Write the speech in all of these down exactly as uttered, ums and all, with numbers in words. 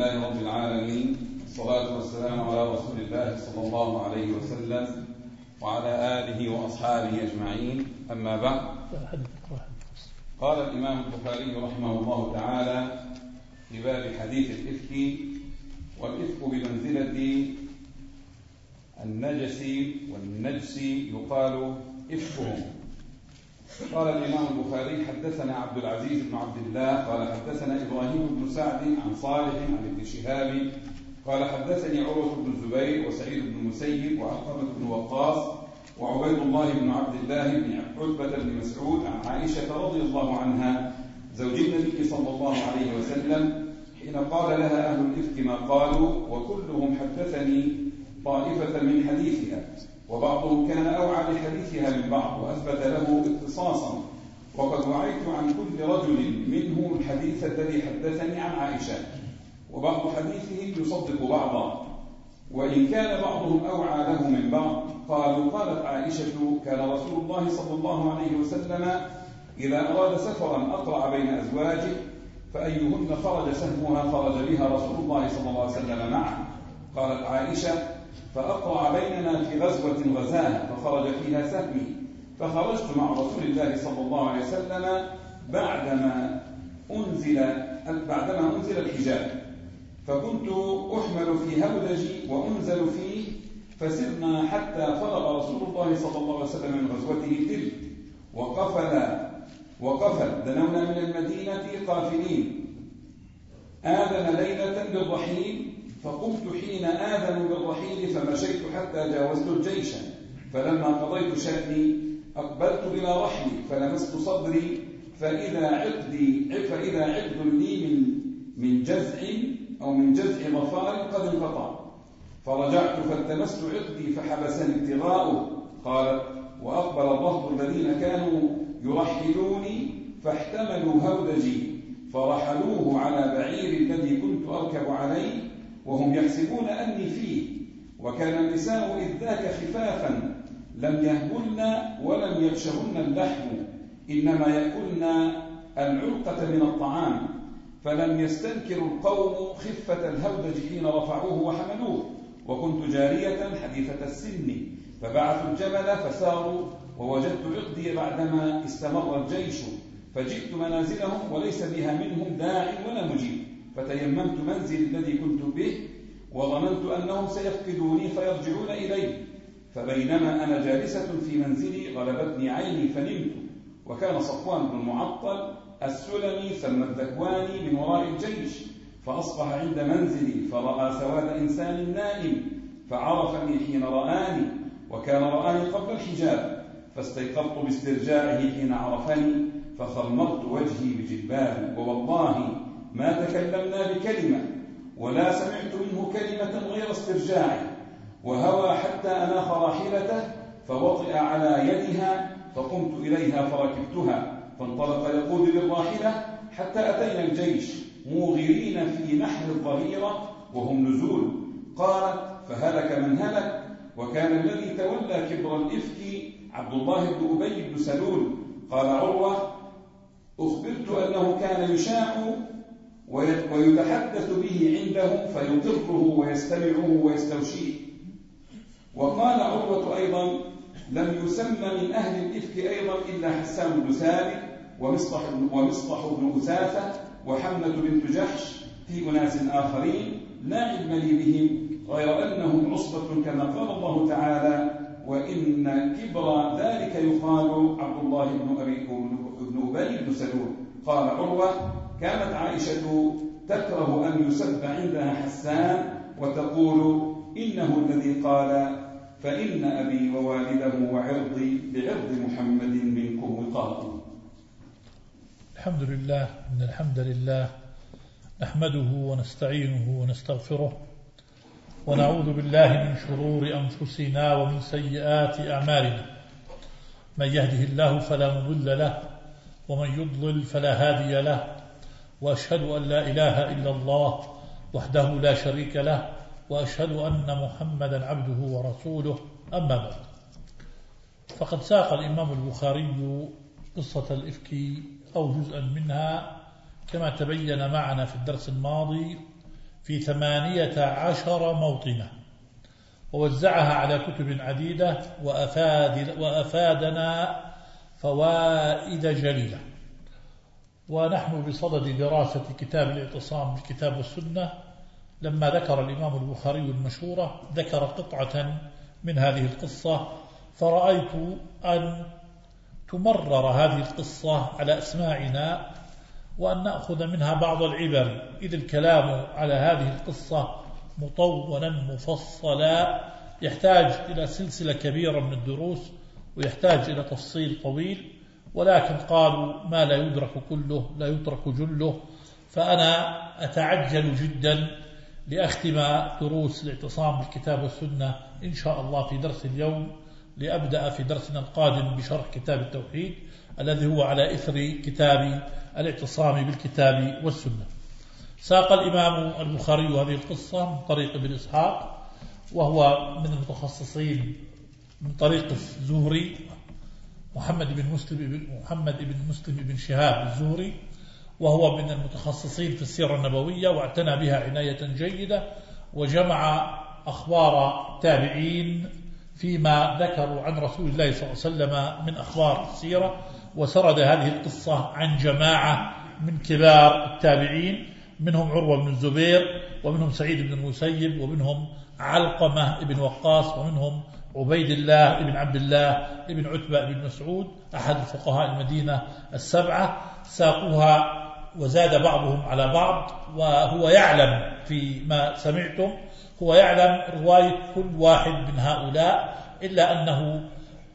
لله رب العالمين، والصلاة والسلام على رسول الله صلى الله عليه وسلم وعلى آله وأصحابه أجمعين، أما بعد. قال الإمام البخاري رحمه الله تعالى في باب حديث الإفك: والإفك بمنزلة النجس والنجس يقال إفكهم. قال الإمام البخاري: حدثنا عبد العزيز بن عبد الله قال حدثنا إبراهيم بن سعد عن صالح عن ابن شهاب قال حدثني عروة بن الزبير وسعيد بن المسيب وعلقمة بن وقاص وعبيد الله بن عبد الله بن عتبة بن مسعود عن عائشة رضي الله عنها زوج النبي صلى الله عليه وسلم حين قال لها أهل الإفك ما قالوا، وكلهم حدثني طائفة من حديثها، وبعضهم كان أوعى بحديثها من بعض وأثبت له اختصاصا، وقد وعيت عن كل رجل منه الحديث الذي حدثني عن عائشة، وبعض حديثهم يصدق بعضا، وإن كان بعضهم أوعى له من بعض. قالوا: قالت عائشة: كان رسول الله صلى الله عليه وسلم إذا أراد سفرا أقرع بين أزواجه، فأيهن خرج سهمها خرج بها رسول الله صلى الله عليه وسلم معه. قالت عائشة: فأقرع بيننا في غزوة غزاها فخرج فيها سهمي، فخرجت مع رسول الله صلى الله عليه وسلم بعدما أنزل بعدما أنزل الحجاب، فكنت أحمل في هودجي وأنزل فيه، فسرنا حتى فرغ رسول الله صلى الله عليه وسلم من غزوته تلك، وقفل وقفل دنونا من المدينة قافلين. آذن ليلة بالرحيل، فقمت حين آذنوا بالرحيل فمشيت حتى جاوزت الجيش، فلما قضيت شأني أقبلت إلى رحلي فلمست صدري فإذا عقدي فإذا عقد لي من من جزع أو من جزع ظفار قد انقطع، فرجعت فالتمست عقدي فحبسني ابتغاؤه. قالت: وأقبل الرهط الذين كانوا يرحلوني فاحتملوا هودجي فرحلوه على بعير الذي كنت أركب عليه، وهم يحسبون أني فيه، وكان النساء إذ ذاك خفافا لم يهبلن ولم يغشهن اللحم، إنما يأكلن العلقة من الطعام، فلم يستنكر القوم خفة الهودج حين رفعوه وحملوه، وكنت جارية حديثة السن، فبعثوا الجمل فساروا، ووجدت عقدي بعدما استمر الجيش، فجئت منازلهم وليس بها منهم داع ولا مجيب، فتيممت منزلي الذي كنت به، وظننت أنهم سيفقدوني فيرجعون إلي، فبينما أنا جالسة في منزلي غلبتني عيني فنمت، وكان صفوان بن المعطل السلمي ثم الذكواني من وراء الجيش، فأصبح عند منزلي فرأى سواد إنسان نائم، فعرفني حين رآني، وكان رآني قبل الحجاب، فاستيقظت باسترجاعه حين عرفني، فخمرت وجهي بجلبابي، ووالله ما تكلمنا بكلمة ولا سمعت منه كلمة غير استرجاعه، وهوى حتى أناخ راحلته فوطئ على يدها، فقمت إليها فركبتها، فانطلق يقود بالراحلة حتى أتينا الجيش موغرين في نحر الظهيرة وهم نزول. قالت: فهلك من هلك، وكان الذي تولى كبر الإفك عبد الله بن أبي بن سلول. قال عروة: أخبرت أنه كان يشاع ويتحدث به عندهم فيقره ويستمعه ويستوشيه. وقال عروة أيضا: لم يسمى من أهل الإفك أيضا إلا حسان بن ثابت ومصطح, ومصطح بن أسافة وحملة بنت جحش في أناس آخرين لا علم لي بهم، غير أنهم عصبة كما قال الله تعالى: وإن كبر ذلك يقال عبد الله بن أبي بن أبي بن سلول. قال عروة: كانت عائشة تكره أن يسب عندها حسان وتقول: إنه الذي قال: فإن أبي ووالده وعرضي بعرض محمد منكم وقاء. الحمد لله، إن الحمد لله نحمده ونستعينه ونستغفره، ونعوذ بالله من شرور أنفسنا ومن سيئات أعمالنا، من يهده الله فلا مضل له ومن يضلل فلا هادي له، وأشهد أن لا إله إلا الله وحده لا شريك له، وأشهد أن محمدا عبده ورسوله. أما بعد، فقد ساق الإمام البخاري قصة الإفك أو جزءا منها كما تبين معنا في الدرس الماضي في ثمانية عشر موطنة، ووزعها على كتب عديدة، وأفاد وأفادنا فوائد جليلة. ونحن بصدد دراسة كتاب الاعتصام بالكتاب والسنة، لما ذكر الإمام البخاري المشهورة ذكر قطعة من هذه القصة، فرأيت أن تمرر هذه القصة على أسماعنا، وأن نأخذ منها بعض العبر، إذ الكلام على هذه القصة مطولا مفصلا يحتاج إلى سلسلة كبيرة من الدروس، ويحتاج إلى تفصيل طويل، ولكن قالوا ما لا يدرك كله لا يترك جله، فأنا أتعجل جدا لأختم دروس الاعتصام بالكتاب والسنة إن شاء الله في درس اليوم، لأبدأ في درسنا القادم بشرح كتاب التوحيد الذي هو على إثر كتاب الاعتصام بالكتاب والسنة. ساق الإمام البخاري هذه القصة من طريق ابن إسحاق، وهو من المتخصصين من طريق الزهري محمد بن مسلم محمد بن مسلم بن شهاب الزهري، وهو من المتخصصين في السيرة النبوية، واعتنى بها عناية جيدة، وجمع أخبار التابعين فيما ذكروا عن رسول الله صلى الله عليه وسلم من أخبار السيرة، وسرد هذه القصة عن جماعة من كبار التابعين، منهم عروة بن الزبير، ومنهم سعيد بن المسيب، ومنهم علقمة بن وقاص، ومنهم عبيد الله بن عبد الله بن عتبة بن مسعود أحد فقهاء المدينة السبعة. ساقوها وزاد بعضهم على بعض، وهو يعلم فيما سمعتم، هو يعلم رواية كل واحد من هؤلاء، إلا أنه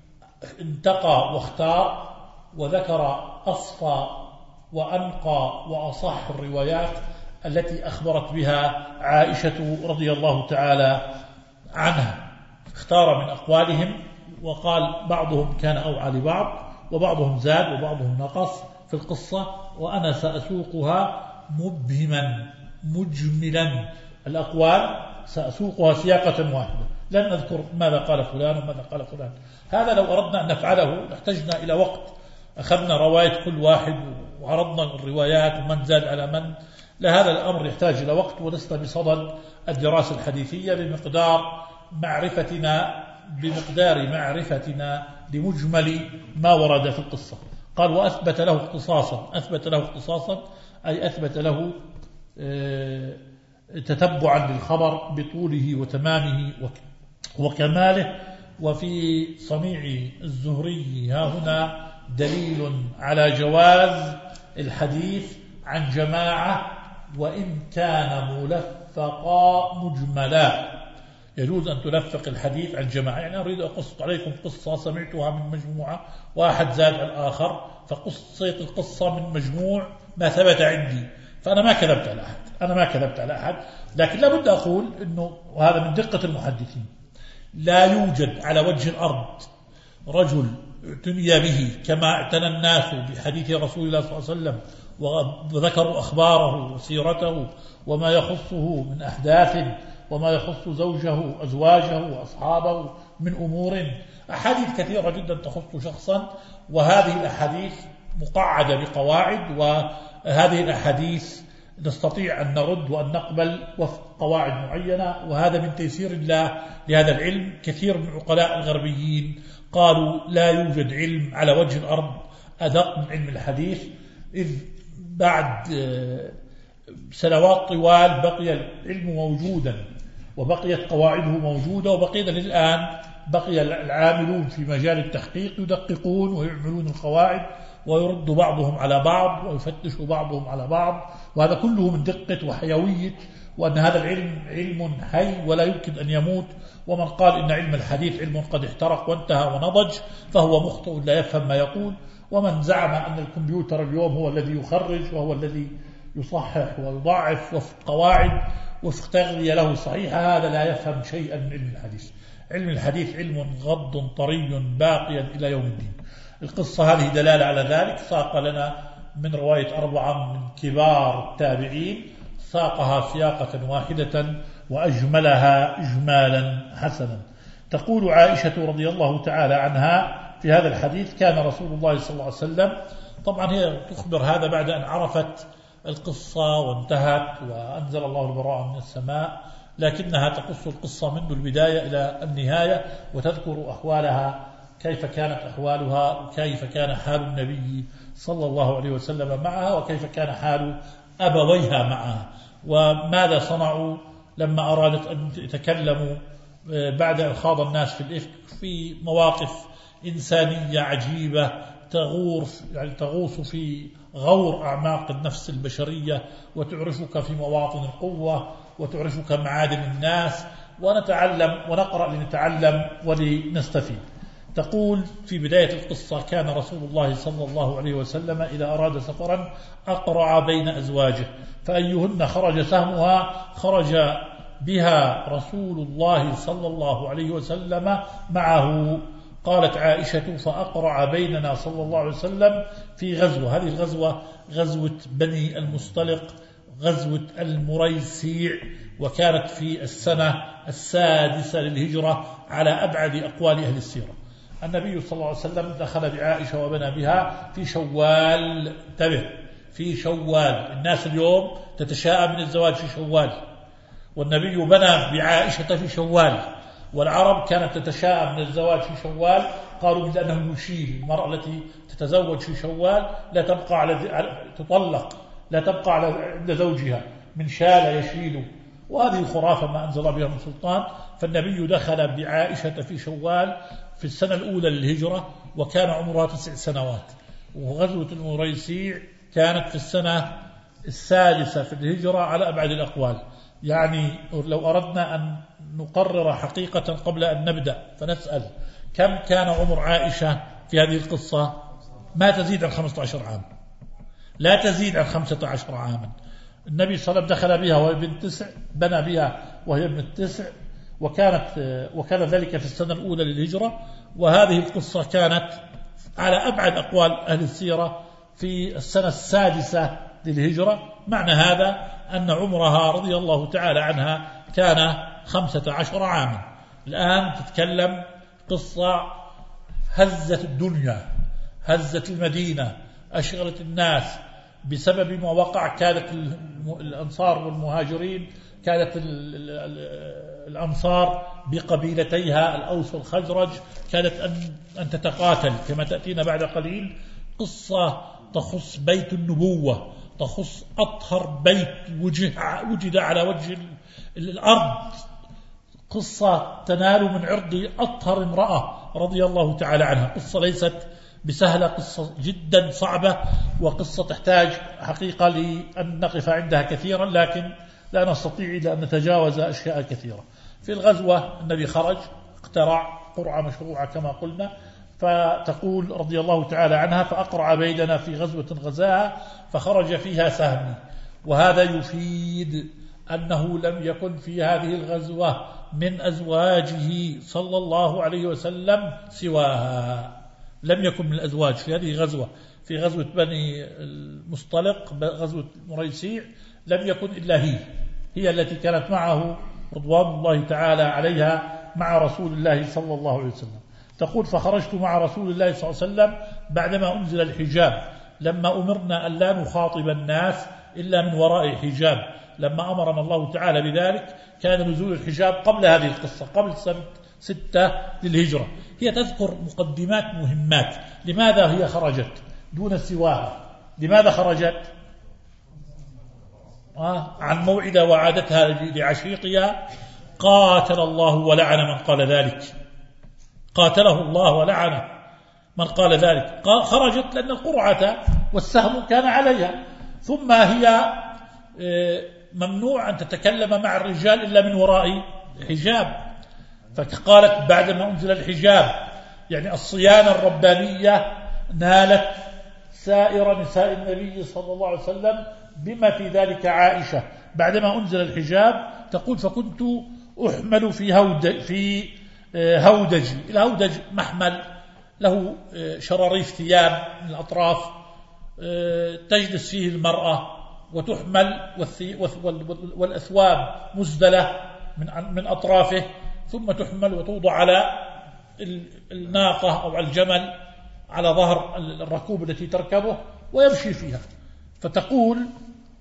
انتقى واختار وذكر أصفى وأنقى وأصح الروايات التي أخبرت بها عائشة رضي الله تعالى عنها. اختار من أقوالهم وقال بعضهم كان أوعى لبعض، وبعضهم زاد وبعضهم نقص في القصة، وأنا سأسوقها مبهما مجملا الأقوال، سأسوقها سياقة واحدة، لن أذكر ماذا قال فلان وماذا قال فلان. هذا لو أردنا أن نفعله لاحتجنا إلى وقت، أخذنا رواية كل واحد وعرضنا الروايات ومن زاد على من، لهذا الأمر يحتاج إلى وقت، ولسنا بصدد الدراسة الحديثية بمقدار معرفتنا بمقدار معرفتنا لمجمل ما ورد في القصة. قال وأثبت له اختصاصا، أثبت له اختصاصا أي أثبت له تتبعا للخبر بطوله وتمامه وكماله. وفي صنيع الزهري ها هنا دليل على جواز الحديث عن جماعة وإن كان ملفقا مجملا، يجوز أن تلفق الحديث عن جماعة. يعني أريد أقص عليكم قصة سمعتها من مجموعة، واحد زاد على الآخر، فقصيت القصة من مجموع ما ثبت عندي، فأنا ما كذبت على أحد، أنا ما كذبت على أحد. لكن لابد أقول إنه، وهذا من دقة المحدثين، لا يوجد على وجه الأرض رجل اعتني به كما اعتنى الناس بحديث رسول الله صلى الله عليه وسلم، وذكروا أخباره وسيرته وما يخصه من أحداث، وما يخص زوجه أزواجه وأصحابه من أمور، أحاديث كثيرة جدا تخص شخصا، وهذه الأحاديث مقعدة بقواعد، وهذه الأحاديث نستطيع أن نرد وأن نقبل وفق قواعد معينة، وهذا من تيسير الله لهذا العلم. كثير من عقلاء الغربيين قالوا لا يوجد علم على وجه الأرض أدق من علم الحديث، إذ بعد سنوات طوال بقي العلم موجودا، وبقيت قواعده موجودة، وبقينا للآن بقي العاملون في مجال التحقيق يدققون ويعملون القواعد، ويرد بعضهم على بعض ويفتش بعضهم على بعض، وهذا كله من دقة وحيوية، وأن هذا العلم علم حي ولا يمكن أن يموت. ومن قال إن علم الحديث علم قد احترق وانتهى ونضج فهو مخطئ لا يفهم ما يقول. ومن زعم أن الكمبيوتر اليوم هو الذي يخرج وهو الذي يصحح ويضاعف وفق قواعد وفق تغذية له صحيحة، هذا لا يفهم شيئا من علم الحديث. علم الحديث علم غض طري باقيا إلى يوم الدين. القصة هذه دلالة على ذلك، ساق لنا من رواية أربعة من كبار التابعين، ساقها سياقة واحدة وأجملها إجمالا حسنا. تقول عائشة رضي الله تعالى عنها في هذا الحديث: كان رسول الله صلى الله عليه وسلم، طبعا هي تخبر هذا بعد أن عرفت القصة وانتهت وأنزل الله البراءة من السماء، لكنها تقص القصة منذ البداية إلى النهاية وتذكر أحوالها، كيف كانت أحوالها وكيف كان حال النبي صلى الله عليه وسلم معها وكيف كان حال أبويها معها، وماذا صنعوا لما أرادت أن يتكلموا بعد أن خاض الناس في الإفك في مواقف إنسانية عجيبة تغوص يعني تغوص في غور أعماق النفس البشرية وتعرفك في مواطن القوة وتعرفك معادن الناس، ونتعلم ونقرأ لنتعلم ولنستفيد. تقول في بداية القصة: كان رسول الله صلى الله عليه وسلم إذا أراد سفرا أقرع بين أزواجه فأيهن خرج سهمها خرج بها رسول الله صلى الله عليه وسلم معه. قالت عائشة: فأقرع بيننا صلى الله عليه وسلم في غزوة، هذه الغزوة غزوة بني المصطلق، غزوة المريسيع، وكانت في السنة السادسة للهجرة على أبعد أقوال أهل السيرة. النبي صلى الله عليه وسلم دخل بعائشة وبنى بها في شوال. انتبه، في شوال. الناس اليوم تتشاءم من الزواج في شوال، والنبي بنى بعائشة في شوال، والعرب كانت تتشاءم من الزواج في شوال، قالوا لأنه يشيل. المرأة التي تتزوج في شوال لا تبقى على تطلق لا تبقى على عند زوجها، من شال يشيل، وهذه خرافة ما أنزل بها من سلطان. فالنبي دخل بعائشة في شوال في السنة الأولى للهجرة وكان عمرها تسع سنوات، وغزوة المريسيع كانت في السنة السادسة في الهجرة على أبعد الأقوال. يعني لو أردنا أن نقرر حقيقة قبل أن نبدأ فنسأل: كم كان عمر عائشة في هذه القصة؟ ما تزيد عن خمسة عشر عام، لا تزيد عن خمسة عشر عاما. النبي صلى الله عليه وسلم دخل بها وهي بنت تسع، بنى بها وهي بنت تسع، وكانت وكان ذلك في السنة الأولى للهجرة. وهذه القصة كانت على أبعد أقوال أهل السيرة في السنة السادسة للهجرة. معنى هذا أن عمرها رضي الله تعالى عنها كان خمسة عشر عاما. الآن تتكلم قصة هزت الدنيا، هزت المدينة، أشغلت الناس بسبب ما وقع. كانت الأنصار والمهاجرين، كانت الأنصار بقبيلتيها الأوس والخزرج كانت أن تتقاتل كما تأتينا بعد قليل. قصة تخص بيت النبوة، تخص أطهر بيت وجد على وجه الأرض، قصة تنال من عرض أطهر امرأة رضي الله تعالى عنها. قصة ليست بسهلة، قصة جدا صعبة، وقصة تحتاج حقيقة لأن نقف عندها كثيرا، لكن لا نستطيع إلا أن نتجاوز أشياء كثيرة. في الغزوة النبي خرج، اقترع قرعة مشروعة كما قلنا. فتقول رضي الله تعالى عنها: فأقرع بيننا في غزوة غزاها فخرج فيها سهمي. وهذا يفيد أنه لم يكن في هذه الغزوة من أزواجه صلى الله عليه وسلم سواها، لم يكن من الأزواج في هذه الغزوة. في غزوة بني المصطلق، غزوة مريسيع، لم يكن إلا هي هي التي كانت معه رضوان الله تعالى عليها مع رسول الله صلى الله عليه وسلم. تقول: فخرجت مع رسول الله صلى الله عليه وسلم بعدما أنزل الحجاب، لما أمرنا أن لا نخاطب الناس إلا من وراء حجاب. لما أمرنا الله تعالى بذلك كان نزول الحجاب قبل هذه القصة، قبل سنة ستة للهجرة. هي تذكر مقدمات مهمات. لماذا هي خرجت دون سواها؟ لماذا خرجت؟ آه عن موعدة وعادتها لعشيقها. قاتل الله ولعن من قال ذلك، قاتله الله ولعنه من قال ذلك. خرجت لأن القرعة والسهم كان عليها، ثم هي ممنوع أن تتكلم مع الرجال إلا من وراء حجاب. فقالت بعدما أنزل الحجاب، يعني الصيانة الربانية نالت سائر نساء النبي صلى الله عليه وسلم بما في ذلك عائشة. بعدما أنزل الحجاب تقول: فكنت أحمل في هودج في هودجي. الهودج محمل له شراريف ثياب من الأطراف تجلس فيه المرأة وتحمل، والأثواب مزدلة من من أطرافه، ثم تحمل وتوضع على الناقة أو على الجمل على ظهر الركوب التي تركبه ويمشي فيها. فتقول: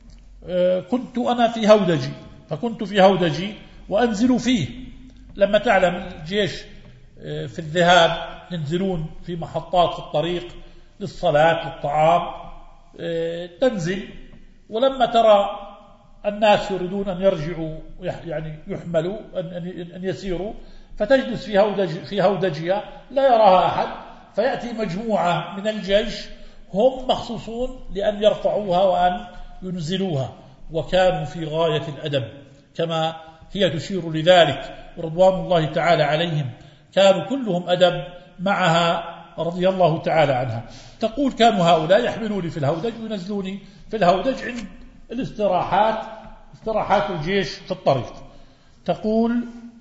كنت أنا في هودجي، فكنت في هودجي وأنزل فيه. لما تعلم الجيش في الذهاب ينزلون في محطات في الطريق للصلاة للطعام، تنزل، ولما ترى الناس يريدون أن يرجعوا يعني يحملوا أن يسيروا، فتجلس في هودج في هودجها لا يراها أحد، فيأتي مجموعة من الجيش هم مخصوصون لأن يرفعوها وأن ينزلوها، وكانوا في غاية الأدب كما هي تشير لذلك رضوان الله تعالى عليهم، كانوا كلهم أدب معها رضي الله تعالى عنها. تقول كانوا هؤلاء يحملوني في الهودج وينزلوني في الهودج عند الاستراحات، استراحات الجيش في الطريق. تقول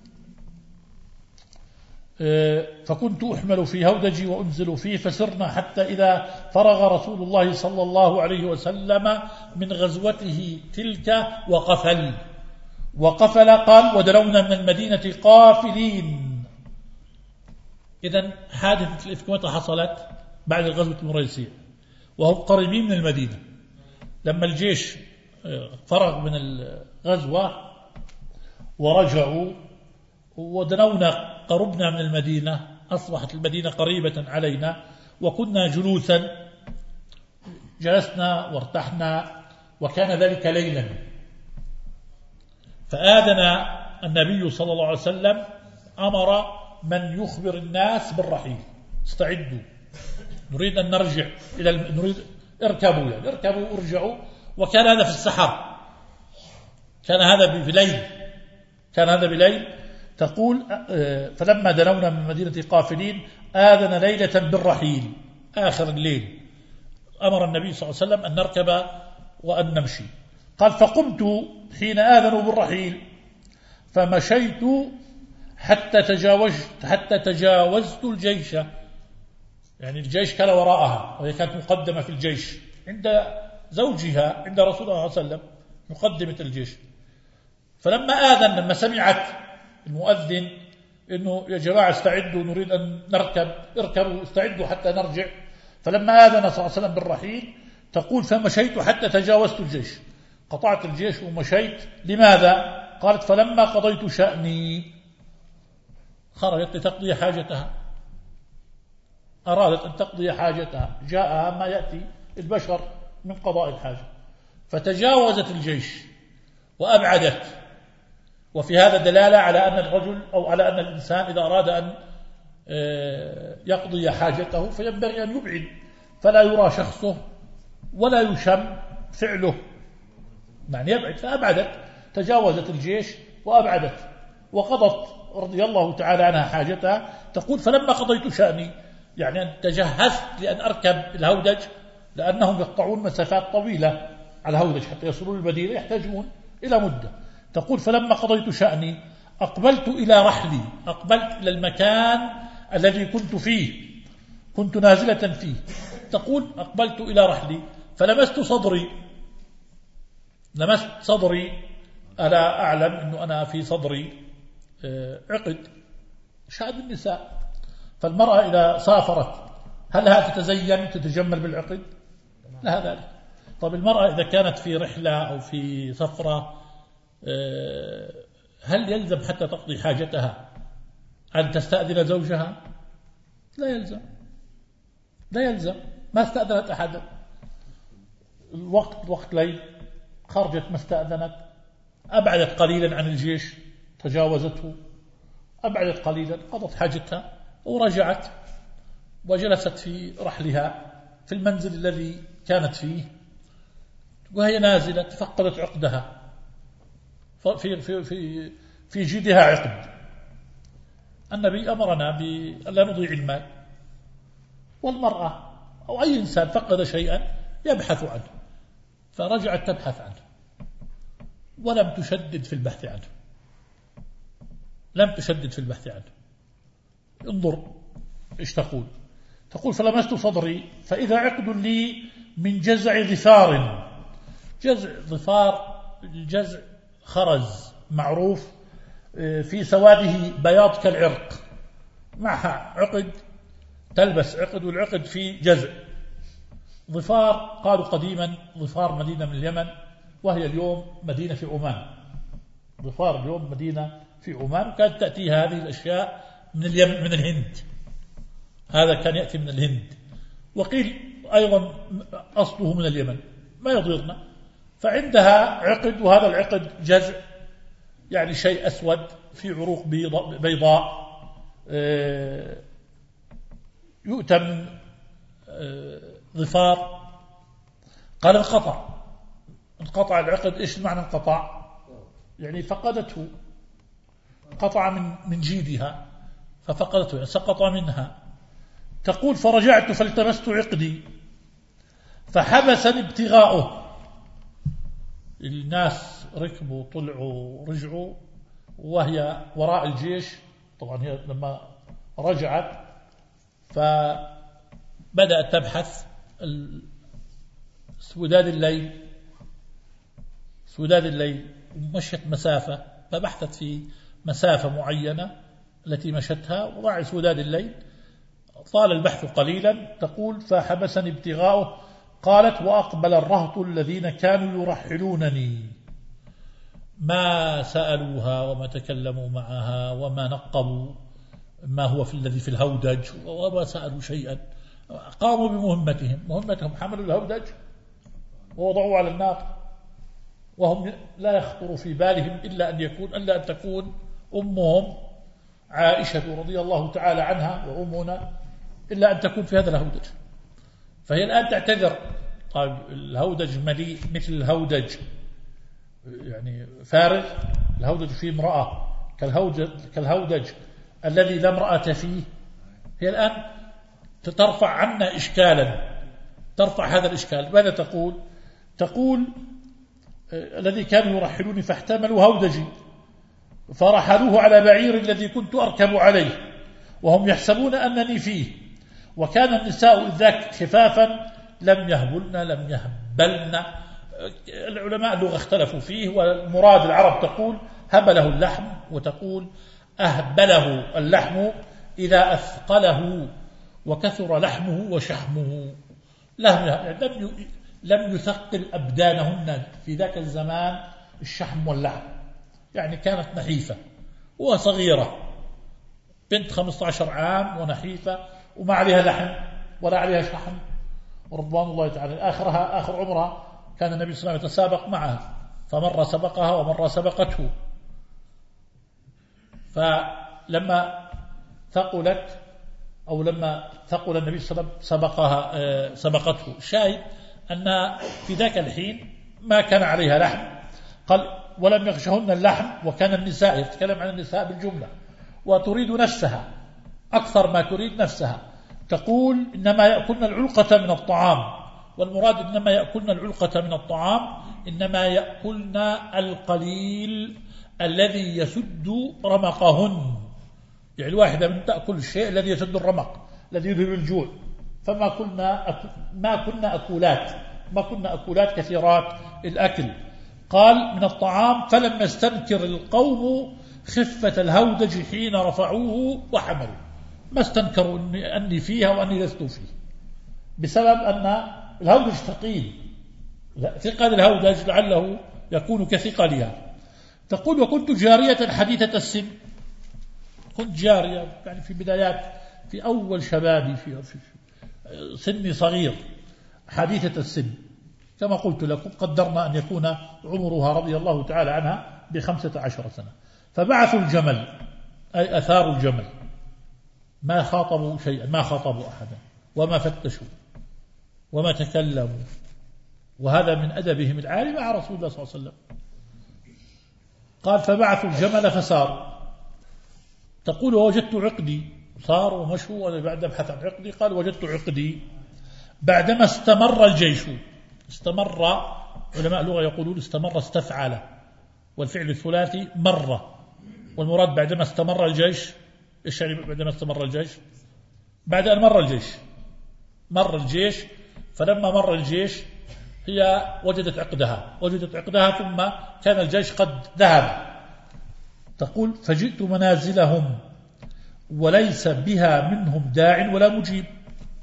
فكنت أحمل في هودجي وأنزل فيه، فسرنا حتى إذا فرغ رسول الله صلى الله عليه وسلم من غزوته تلك وقفل وقفل قال ودنونا من المدينة قافلين. إذن حادثة الإفك متى حصلت؟ بعد الغزوة المريسية، وهم قريبين من المدينة. لما الجيش فرغ من الغزوة ورجعوا ودنونا قربنا من المدينة، أصبحت المدينة قريبة علينا، وكنا جلوسا جلسنا وارتحنا، وكان ذلك ليلا. فآذن النبي صلى الله عليه وسلم أمر من يخبر الناس بالرحيل، استعدوا نريد أن نرجع إلى الم... نريد اركبوا يعني اركبوا ارجعوا. وكان هذا في السحر، كان هذا بليل كان هذا بليل تقول فلما دنونا من مدينة قافلين آذن ليلة بالرحيل، آخر الليل أمر النبي صلى الله عليه وسلم أن نركب وأن نمشي. قال فقمت حين آذنوا بالرحيل فمشيت حتى تجاوزت حتى تجاوزت الجيش، يعني الجيش كان وراءها وهي كانت مقدمة في الجيش عند زوجها عند رسول الله صلى الله عليه وسلم، مقدمة الجيش. فلما آذن، لما سمعت المؤذن إنه يا جماعة استعدوا نريد أن نركب، اركبوا استعدوا حتى نرجع، فلما آذن صلى الله عليه وسلم بالرحيل تقول فمشيت حتى تجاوزت الجيش، قطعت الجيش ومشيت. لماذا؟ قالت فلما قضيت شأني، خرجت لتقضي حاجتها، أرادت أن تقضي حاجتها، جاءها ما يأتي البشر من قضاء الحاجة، فتجاوزت الجيش وأبعدت. وفي هذا دلالة على أن الرجل أو على أن الإنسان إذا أراد أن يقضي حاجته فينبغي أن يبعد، فلا يرى شخصه ولا يشم فعله، يعني يبعد. فأبعدت، تجاوزت الجيش وأبعدت وقضت رضي الله تعالى عنها حاجتها. تقول فلما قضيت شأني، يعني أن تجهزت لأن أركب الهودج، لأنهم يقطعون مسافات طويلة على الهودج حتى يصلون المدينة، يحتاجون إلى مدة. تقول فلما قضيت شأني أقبلت إلى رحلي، أقبلت إلى المكان الذي كنت فيه، كنت نازلة فيه. تقول أقبلت إلى رحلي فلمست صدري، لمست صدري، ألا أعلم أنه أنا في صدري عقد، شأن النساء. فالمرأة إذا سافرت هل لها تتزين تتجمل بالعقد؟ لا ذلك. طب المرأة إذا كانت في رحلة أو في سفرة هل يلزم حتى تقضي حاجتها أن تستأذن زوجها؟ لا يلزم، لا يلزم، ما استأذنت أحدا. الوقت وقت ليل، خرجت ما استأذنت، أبعدت قليلا عن الجيش، تجاوزته، أبعدت قليلا، قضت حاجتها ورجعت وجلست في رحلها في المنزل الذي كانت فيه، وهي نازلة فقدت عقدها، في في في في جيدها عقد. النبي أمرنا بألا نضيع المال، والمرأة أو أي إنسان فقد شيئا يبحث عنه، فرجعت تبحث عنه ولم تشدد في البحث عنه، لم تشدد في البحث عنه. انظر إيش تقول. تقول فلمست صدري فإذا عقد لي من جزع ظفار. جزع ظفار، الجزع خرز معروف في سواده بياض كالعرق، معها عقد، تلبس عقد والعقد في جزع. ظفار قالوا قديما ظفار مدينة من اليمن، وهي اليوم مدينة في عمان. ظفار اليوم مدينة في عمان، كانت تأتي هذه الأشياء من اليمن من الهند. هذا كان يأتي من الهند، وقيل أيضا أصله من اليمن، ما يضيرنا. فعندها عقد، وهذا العقد جزع، يعني شيء أسود في عروق بيضاء، يؤتى من ظفار. قال انقطع انقطع العقد. إيش معنى انقطع؟ يعني فقدته، قطع من من جيدها ففقدته، يعني سقط منها. تقول فرجعت فالتمست عقدي فحبسني ابتغاؤه. الناس ركبوا طلعوا رجعوا وهي وراء الجيش. طبعا هي لما رجعت فبدأت تبحث سوداد الليل سوداد الليل ومشت مسافة، فبحثت في مسافة معينة التي مشتها وضع سوداد الليل. طال البحث قليلا. تقول فحبسني ابتغاؤه. قالت وأقبل الرهط الذين كانوا يرحلونني، ما سألوها وما تكلموا معها وما نقبوا ما هو في الذي في الهودج وما سألوا شيئا. قاموا بمهمتهم، مهمتهم حملوا الهودج ووضعوا على الناقة، وهم لا يخطر في بالهم إلا أن يكون إلا أن تكون أمهم عائشة رضي الله تعالى عنها وأمنا، إلا أن تكون في هذا الهودج. فهي الآن تعتذر. طيب الهودج مليء مثل الهودج يعني فارغ، الهودج فيه امرأة كالهودج, كالهودج الذي لا امرأة فيه. هي الآن ترفع عنا إشكالا، ترفع هذا الإشكال. ماذا تقول؟ تقول الذي كانوا يرحلوني فاحتملوا هودجي فرحلوه على بعير الذي كنت أركب عليه وهم يحسبون أنني فيه، وكان النساء إذ ذاك خفافا لم يهبلن لم يهبلن. العلماء اللغة اختلفوا فيه، والمراد العرب تقول هبله اللحم وتقول أهبله اللحم إذا أثقله وكثر لحمه وشحمه. لم لم يثقل أبدانهن في ذاك الزمان الشحم واللحم، يعني كانت نحيفة وصغيرة، بنت خمسة عشر عام ونحيفة وما عليها لحم ولا عليها شحم، ورضوان الله تعالى. آخرها آخر عمرها كان النبي صلى الله عليه وسلم يتسابق معها، فمرة سبقها ومرة سبقته. فلما ثقلت أو لما ثقل النبي صلى الله عليه وسلم سبقها سبقته. شاهد أن في ذاك الحين ما كان عليها لحم. قال ولم يغشهن اللحم، وكان النساء، يتكلم عن النساء بالجملة، وتريد نفسها أكثر ما تريد نفسها. تقول إنما يأكلن العلقة من الطعام، والمراد إنما يأكلن العلقة من الطعام إنما يأكلن القليل الذي يسد رمقهن. يعني الواحدة من تأكل الشيء الذي يسد الرمق الذي يذهب الجوع. فما كنا أك... ما كنا أكولات ما كنا أكولات كثيرات الأكل. قال من الطعام فلم يستنكر القوم خفة الهودج حين رفعوه وحملوا، ما استنكروا أني, أني فيها وأني لست فيه، بسبب أن الهودج ثقيل. ثقل الهودج لعله يكون كثقلها. تقول وكنت جارية حديثة السن، كنت جارية يعني في بدايات في أول شبابي في, في سني صغير، حديثة السن كما قلت لكم، قدرنا أن يكون عمرها رضي الله تعالى عنها بخمسة عشر سنة. فبعثوا الجمل أي أثاروا الجمل، ما خاطبوا شيئا، ما خاطبوا أحدا وما فتشوا وما تكلموا، وهذا من أدبهم العالي مع رسول الله صلى الله عليه وسلم. قال فبعثوا الجمل فساروا. تقول ووجدت عقدي، صاروا ومشوا وبعد ابحث عن عقدي. قال وجدت عقدي بعدما استمر الجيش. استمر علماء اللغة يقولون استمر استفعل، والفعل الثلاثي مرة، والمراد بعدما استمر الجيش. إيش يعني بعدما استمر الجيش؟ بعد أن مر الجيش مر الجيش فلما مر الجيش هي وجدت عقدها وجدت عقدها ثم كان الجيش قد ذهب. تقول فجئت منازلهم وليس بها منهم داع ولا مجيب.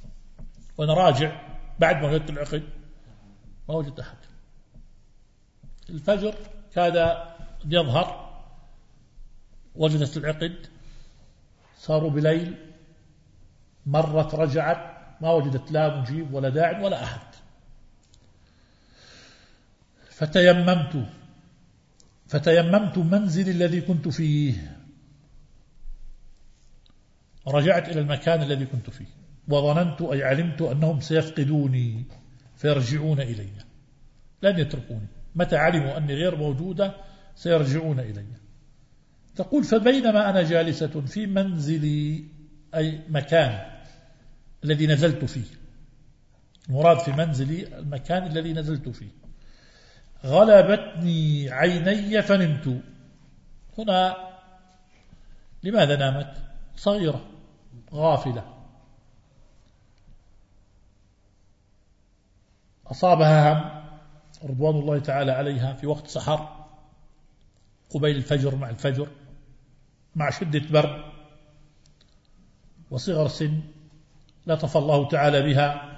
وأنا راجع بعد ما وجدت العقد ما وجدت أحد. الفجر كاد يظهر، وجدت العقد، صاروا بليل، مرت رجعت، ما وجدت لا مجيب ولا داع ولا أحد. فتيممت فتيممت منزلي الذي كنت فيه، رجعت إلى المكان الذي كنت فيه، وظننت أي علمت أنهم سيفقدوني فيرجعون إلي، لن يتركوني، متى علموا أني غير موجودة سيرجعون إلي. تقول فبينما أنا جالسة في منزلي، أي مكان الذي نزلت فيه، المراد في منزلي المكان الذي نزلت فيه، غلبتني عيني فنمت. هنا لماذا نامت؟ صغيرة غافلة، أصابها هم رضوان الله تعالى عليها في وقت سحر قبيل الفجر، مع الفجر، مع شدة برد وصغر سن، لطف الله تعالى بها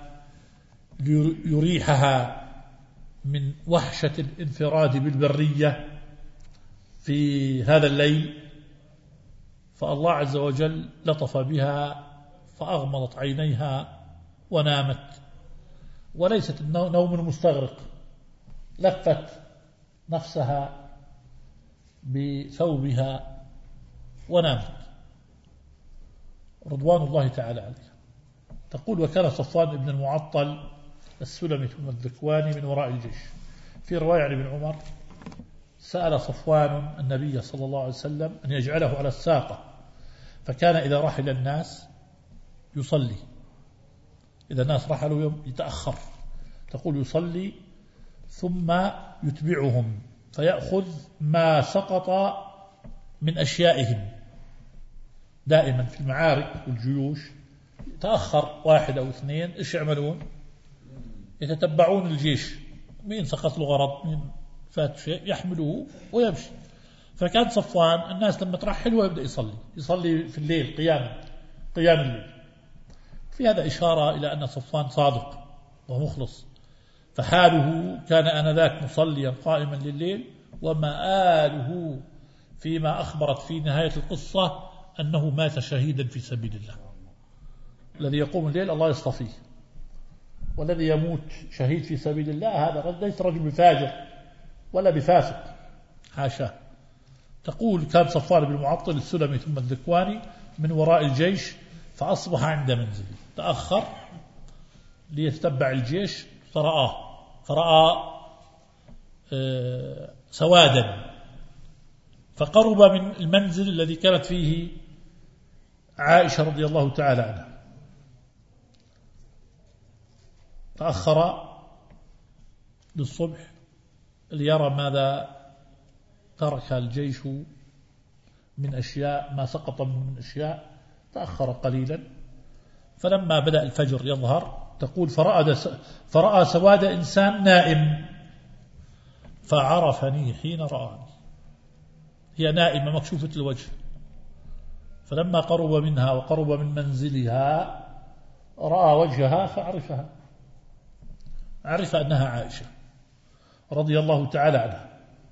ليريحها من وحشة الانفراد بالبرية في هذا الليل، فالله عز وجل لطف بها فأغمضت عينيها ونامت، وليست نوم مستغرق، لفت نفسها بثوبها ونامت رضوان الله تعالى عليها. تقول وكان صفوان بن المعطل السلمي ثم الذكواني من وراء الجيش. في رواية عن ابن عمر سأل صفوان النبي صلى الله عليه وسلم أن يجعله على الساقة، فكان إذا رحل الناس يصلي، إذا الناس رحلوا يوم يتأخر، تقول يصلي ثم يتبعهم فيأخذ ما سقط من أشيائهم. دائما في المعارك والجيوش تأخر واحد أو اثنين، إيش يعملون؟ يتتبعون الجيش، مين سقط له غرض، مين فات شيء، يحملوه ويمشي. فكان صفوان الناس لما ترحل ويبدأ يصلي يصلي في الليل قيام قيام الليل. في هذا إشارة إلى أن صفوان صادق ومخلص، فحاله كان آنذاك مصليا قائما لليل، وما آله فيما أخبرت في نهاية القصة أنه مات شهيدا في سبيل الله. الذي يقوم الليل الله يصطفيه، والذي يموت شهيد في سبيل الله هذا ليس رجل بفاجر ولا بفاسق، حاشا. تقول كان صفوان بن المعطل السلمي ثم الذكواني من وراء الجيش، فأصبح عند منزله، تأخر ليتبع الجيش فرآه فرأى سوادا، فقرب من المنزل الذي كانت فيه عائشة رضي الله تعالى عنها، تأخر للصبح ليرى ماذا ترك الجيش من أشياء، ما سقط من أشياء، تأخر قليلا. فلما بدأ الفجر يظهر تقول فرأى, فرأى سواد إنسان نائم فعرفني حين رآني، هي نائمة مكشوفة الوجه، فلما قرب منها وقرب من منزلها رأى وجهها فعرفها، عرف أنها عائشة رضي الله تعالى عنها.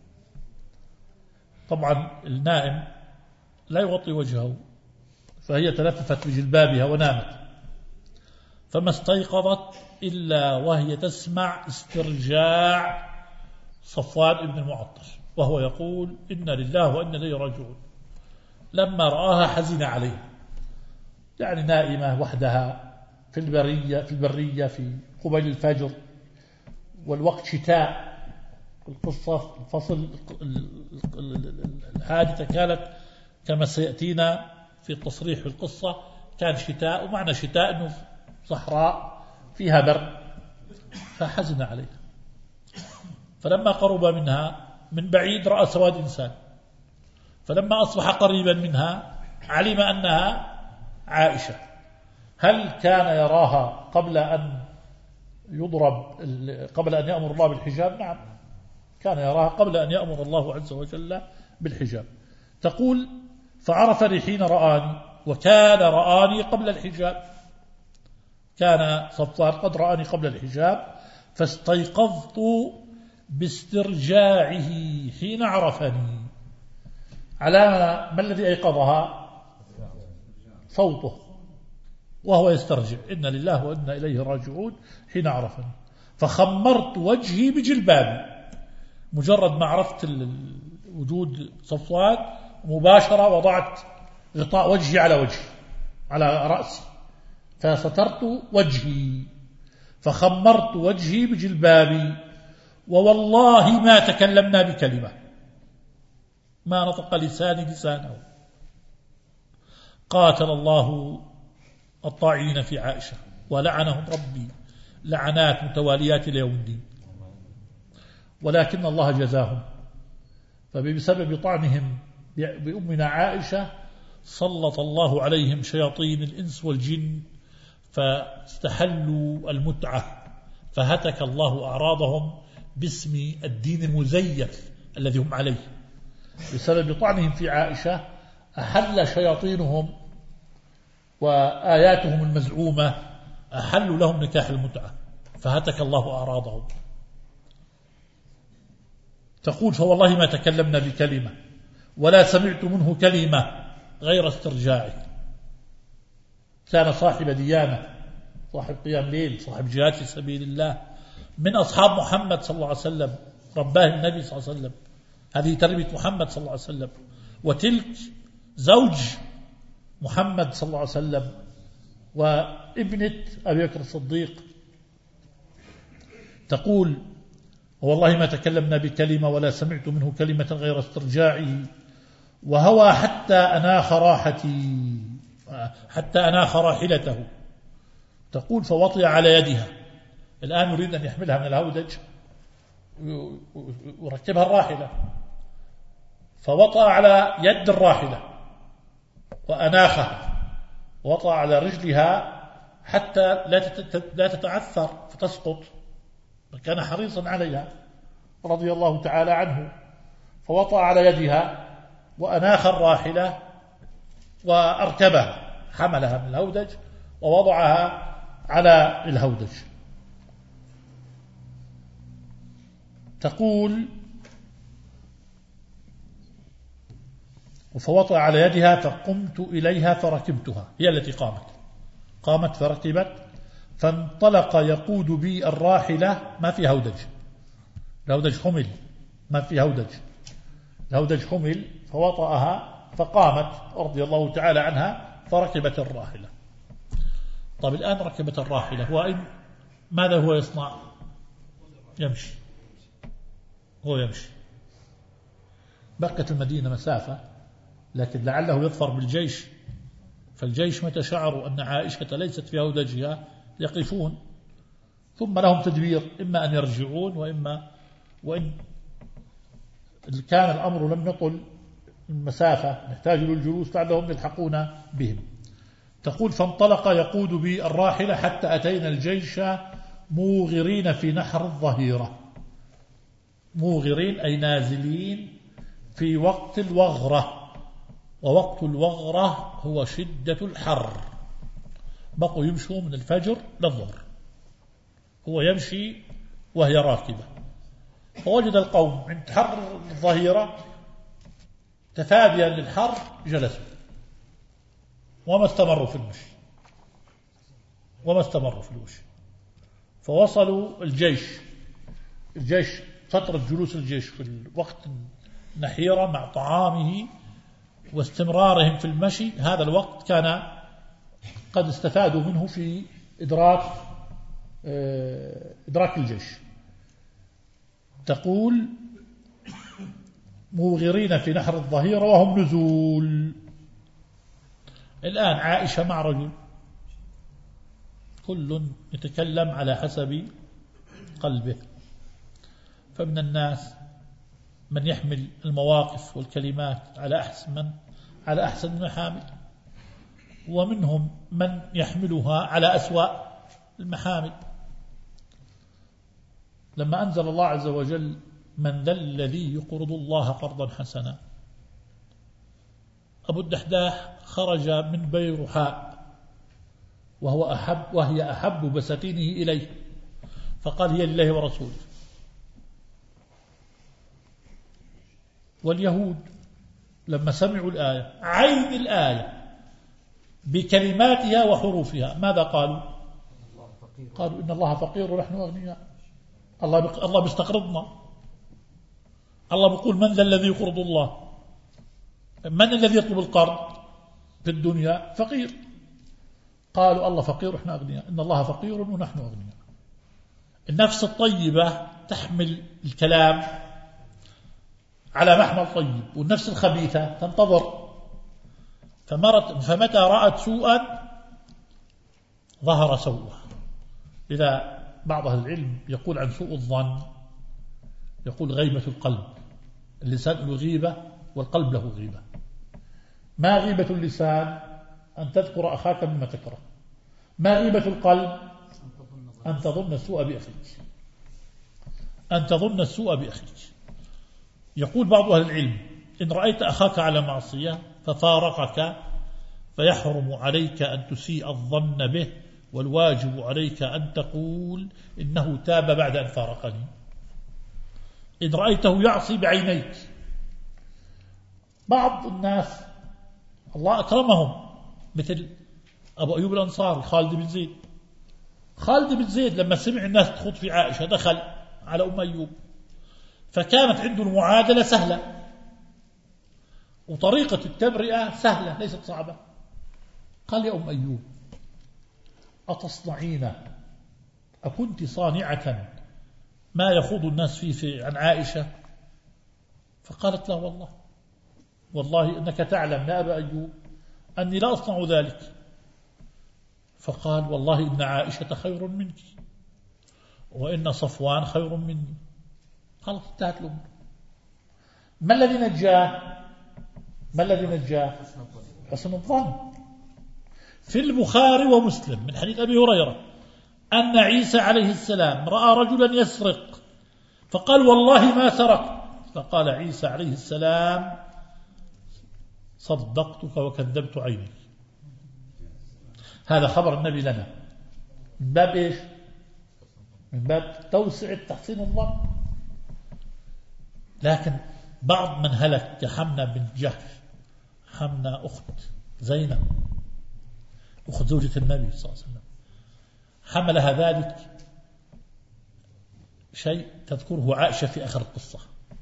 طبعا النائم لا يغطي وجهه، فهي تلففت بجلبابها ونامت، فما استيقظت إلا وهي تسمع استرجاع صفوان بن المعطل وهو يقول إن لله وإن إليه راجعون. لما رآها حزن عليها، يعني نائمة وحدها في البرية في البرية في قبيل الفجر، والوقت شتاء. القصة الفصل الحادثة كانت كما سيأتينا في التصريح في القصة، كان شتاء، ومعنى شتاء أنه صحراء فيها برد، فحزن عليها. فلما قرب منها من بعيد رأى سواد إنسان، فلما أصبح قريبا منها علم أنها عائشة. هل كان يراها قبل أن يضرب قبل أن يأمر الله بالحجاب؟ نعم، كان يراها قبل أن يأمر الله عز وجل بالحجاب. تقول فعرفني حين رآني، وكان رآني قبل الحجاب، كان صفوان قد رآني قبل الحجاب، فاستيقظت باسترجاعه حين عرفني. على ما الذي أيقظها؟ صوته وهو يسترجع إن لله وإنا إليه راجعون حين عرفني. فخمرت وجهي بجلبابي، مجرد ما عرفت وجود صفوان مباشرة وضعت غطاء وجهي على وجهي على رأسي، فسترت وجهي. فخمرت وجهي بجلبابي ووالله ما تكلمنا بكلمة، ما نطق لساني لسانه. قاتل الله الطاعنين في عائشة ولعنهم ربي لعنات متواليات ليوم الدين، ولكن الله جزاهم، فبسبب طعنهم بأمنا عائشة سلط الله عليهم شياطين الإنس والجن فاستحلوا المتعة، فهتك الله أعراضهم باسم الدين المزيف الذي هم عليه. بسبب طعنهم في عائشة أحل شياطينهم وآياتهم المزعومة أحلوا لهم نكاح المتعة، فهتك الله أعراضهم. تقول فوالله ما تكلمنا بكلمة ولا سمعت منه كلمة غير استرجاعه. كان صاحب ديانة، صاحب قيام ليل، صاحب جهاد في سبيل الله، من أصحاب محمد صلى الله عليه وسلم، رباه النبي صلى الله عليه وسلم، هذه تربية محمد صلى الله عليه وسلم. وتلك زوج محمد صلى الله عليه وسلم وابنة أبي بكر الصديق. تقول والله ما تكلمنا بكلمة ولا سمعت منه كلمة غير استرجاعه، وهوى حتى أناخ راحتي حتى أناخ راحلته. تقول فوطي على يدها، الآن يريد أن يحملها من الهودج وركبها الراحلة، فوطى على يد الراحلة وأناخها، وطى على رجلها حتى لا تتعثر فتسقط، كان حريصا عليها رضي الله تعالى عنه. فوطى على يدها وأناخ الراحلة وأركبها، حملها من الهودج ووضعها على الهودج. تقول فوطى على يدها فقمت إليها فركبتها، هي التي قامت قامت فركبت، فانطلق يقود بي الراحلة، ما في هودج، الهودج حمل، ما في هودج، الهودج حمل، فوطأها فقامت رضي الله تعالى عنها فركبت الراحلة. طيب الآن ركبت الراحلة، هو ماذا هو يصنع؟ يمشي، هو يمشي. بقت المدينة مسافة، لكن لعله يظفر بالجيش، فالجيش متى شعروا أن عائشة ليست في هودجها يقفون، ثم لهم تدبير، إما أن يرجعون وإما وإن كان الأمر لم يطل المسافة نحتاج للجلوس لعلهم يلحقون بهم. تقول فانطلق يقود بي الراحلة حتى أتينا الجيش موغرين في نحر الظهيرة. موغرين أي نازلين في وقت الوغرة، ووقت الوغرة هو شدة الحر، بقوا يمشوا من الفجر للظهر، هو يمشي وهي راكبة. فوجد القوم عند حر الظهيرة تفاديا للحر جلسوا وما استمروا في المشي وما استمروا في المشي فوصلوا الجيش. الجيش فترة جلوس الجيش في الوقت النحيرة مع طعامه واستمرارهم في المشي، هذا الوقت كان قد استفادوا منه في إدراك إدراك الجيش. تقول موغرين في نحر الظهيرة وهم نزول. الآن عائشة مع رجل، كل يتكلم على حسب قلبه، فمن الناس من يحمل المواقف والكلمات على أحسن من على أحسن المحامل، ومنهم من يحملها على أسوأ المحامل. لما أنزل الله عز وجل من ذا الذي يقرض الله قرضا حسنا، أبو الدحداح خرج من بيرحاء وهو أحب وهي أحب بساتينه إليه، فقال هي لله ورسوله، واليهود لما سمعوا الآية عين الآية بكلماتها وحروفها ماذا قالوا؟ قالوا إن الله فقير ونحن أغنياء، الله بق... الله بيستقرضنا، الله بيقول من ذا الذي يقرض الله؟ من الذي يطلب القرض في الدنيا؟ فقير. قالوا الله فقير ونحن أغنياء، إن الله فقير ونحن أغنياء. النفس الطيبة تحمل الكلام على محمل طيب، والنفس الخبيثة تنتظر، فمرت فمتى رأت سوءا ظهر سوءه. إذا بعض أهل العلم يقول عن سوء الظن، يقول غيبة القلب، اللسان له غيبة والقلب له غيبة. ما غيبة اللسان؟ أن تذكر أخاك مما تكره. ما غيبة القلب؟ أن تظن السوء بأخيك، أن تظن السوء بأخيك. يقول بعض أهل العلم إن رأيت أخاك على معصية ففارقك فيحرم عليك أن تسيء الظن به، والواجب عليك أن تقول إنه تاب بعد أن فارقني. إن رأيته يعصي بعينيك، بعض الناس الله أكرمهم مثل أبو أيوب الأنصاري خالد بن زيد. خالد بن زيد لما سمع الناس تخوض في عائشة دخل على أم أيوب، فكانت عنده المعادلة سهلة وطريقة التبرئة سهلة ليست صعبة. قال يا أم أيوب أتصنعين أكنت صانعة ما يخوض الناس فيه في عن عائشة؟ فقالت لا والله والله إنك تعلم يا أبا أيوب أني لا أصنع ذلك. فقال والله إن عائشة خير منك وإن صفوان خير مني. خلاص انتهت الأمور. ما الذي نجاه؟ ما الذي نجاه؟ حسن الظن. في البخاري ومسلم من حديث أبي هريرة أن عيسى عليه السلام رأى رجلا يسرق فقال والله ما سرق، فقال عيسى عليه السلام صدقتك وكذبت عيني. هذا خبر النبي لنا من باب إيش؟ من باب توسعة تحسين الظن. لكن بعض من هلك كحمنا بن جحش، حمنا أخت زينب أخت زوجة النبي صلى الله عليه وسلم، حملها ذلك شيء تذكره عائشة في آخر القصة.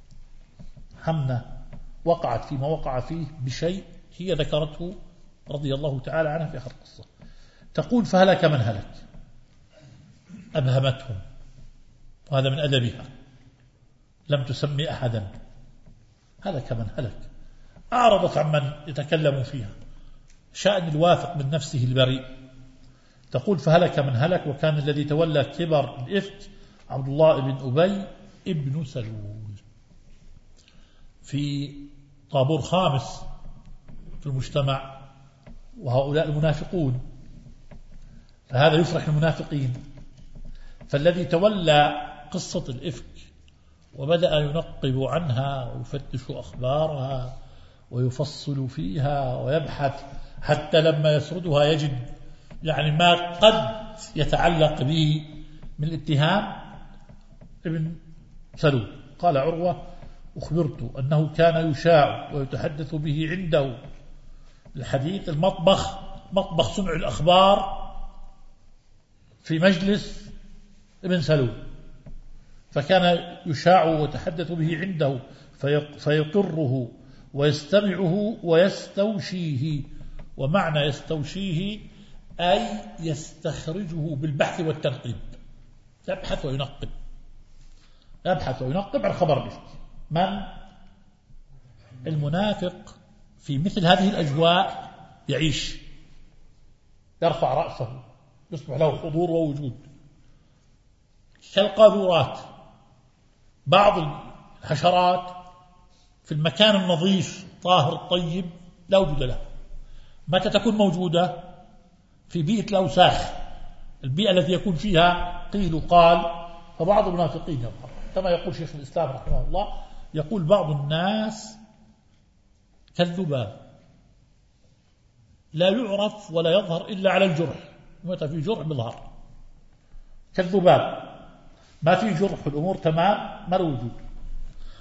حمنا وقعت فيما وقع فيه بشيء هي ذكرته رضي الله تعالى عنها في آخر القصة. تقول فهلك من هلك، أبهمتهم، وهذا من أدبها، لم تسمي أحدا، هلك من هلك، أعرضت عمن يتكلم فيها، شأن الواثق من نفسه البريء. تقول فهلك من هلك، وكان الذي تولى كبر الإفك عبد الله بن أبي ابن سلول في طابور خامس في المجتمع، وهؤلاء المنافقون، فهذا يفرح المنافقين. فالذي تولى قصة الإفك وبدأ ينقب عنها ويفتش أخبارها ويفصل فيها ويبحث حتى لما يسردها يجد يعني ما قد يتعلق به من الاتهام ابن سلول. قال عروة أخبرت أنه كان يشاع ويتحدث به عنده الحديث المطبخ، مطبخ صنع الأخبار في مجلس ابن سلول، فكان يشاع ويتحدث به عنده فيقره ويستمعه ويستوشيه. ومعنى يستوشيه أي يستخرجه بالبحث والتنقيب، يبحث وينقب، يبحث وينقب عن خبر الإفك. من؟ المنافق في مثل هذه الأجواء يعيش، يرفع رأسه، يصبح له حضور ووجود كالقاذورات. بعض الحشرات في المكان النظيف طاهر الطيب لا وجود له. متى تكون موجودة؟ في بيئة الأوساخ، البيئة التي يكون فيها قيل وقال. فبعض المنافقين يظهر كما يقول شيخ الإسلام رحمه الله، يقول بعض الناس كالذباب لا يعرف ولا يظهر إلا على الجرح، متى في جرح بظهر كالذباب، ما في جرح الأمور تمام ما له وجود.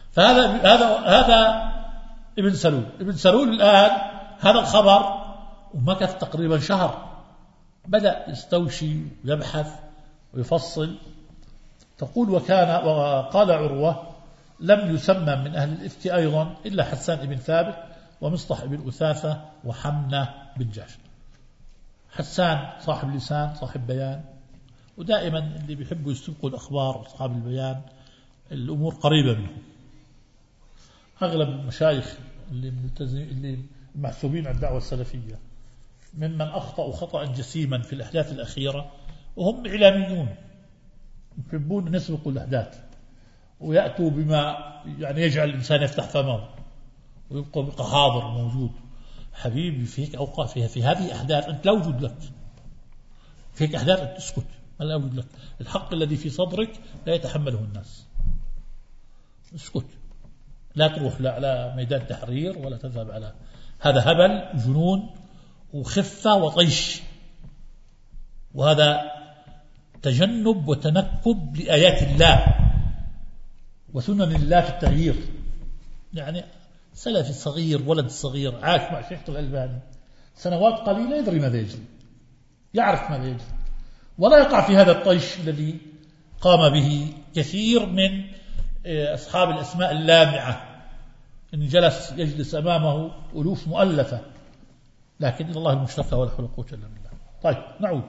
فهذا هذا هذا ابن سلول. ابن سلول الآن هذا الخبر ومكث تقريبا شهر، بدأ يستوشي ويبحث ويفصل. تقول وكان وقال عروة لم يسمى من أهل الإفك أيضا إلا حسان بن ثابت ومصطح بن أثاثة وحمنة بن جحش. حسان صاحب لسان صاحب بيان، ودائما اللي بيحبوا يستبقوا الأخبار أصحاب البيان الأمور قريبة منهم. أغلب المشايخ اللي اللي محسوبين على الدعوة السلفية ممن أخطأوا خطأ جسيما في الأحداث الأخيرة، وهم إعلاميون يحبون يسبقوا الأحداث ويأتوا بما يعني يجعل الإنسان يفتح فمه ويبقى بقى حاضر موجود. حبيبي فيك أوقات فيها في هذه أحداث أنت لا وجود لك، فيك أحداث أنت تسكت ما لا وجود لك. الحق الذي في صدرك لا يتحمله الناس، اسكت، لا تروح لا على ميدان تحرير ولا تذهب على هذا هبل جنون وخفة وطيش، وهذا تجنب وتنكب لآيات الله وسنن الله في التغيير. يعني سلفي صغير ولد صغير عاش مع شيخ الألباني سنوات قليلة يدري ماذا يجري، يعرف ماذا يجري، ولا يقع في هذا الطيش الذي قام به كثير من أصحاب الأسماء اللامعة، إن جلس يجلس أمامه ألوف مؤلفة، لكن إلى الله المشتكى ولا حول ولا قوة إلا بالله. طيب نعود.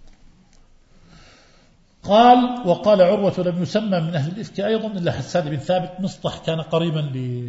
قال وقال عروة لم يسمى من أهل الإفك أيضا إلا حسان بن ثابت. مصطح كان قريبا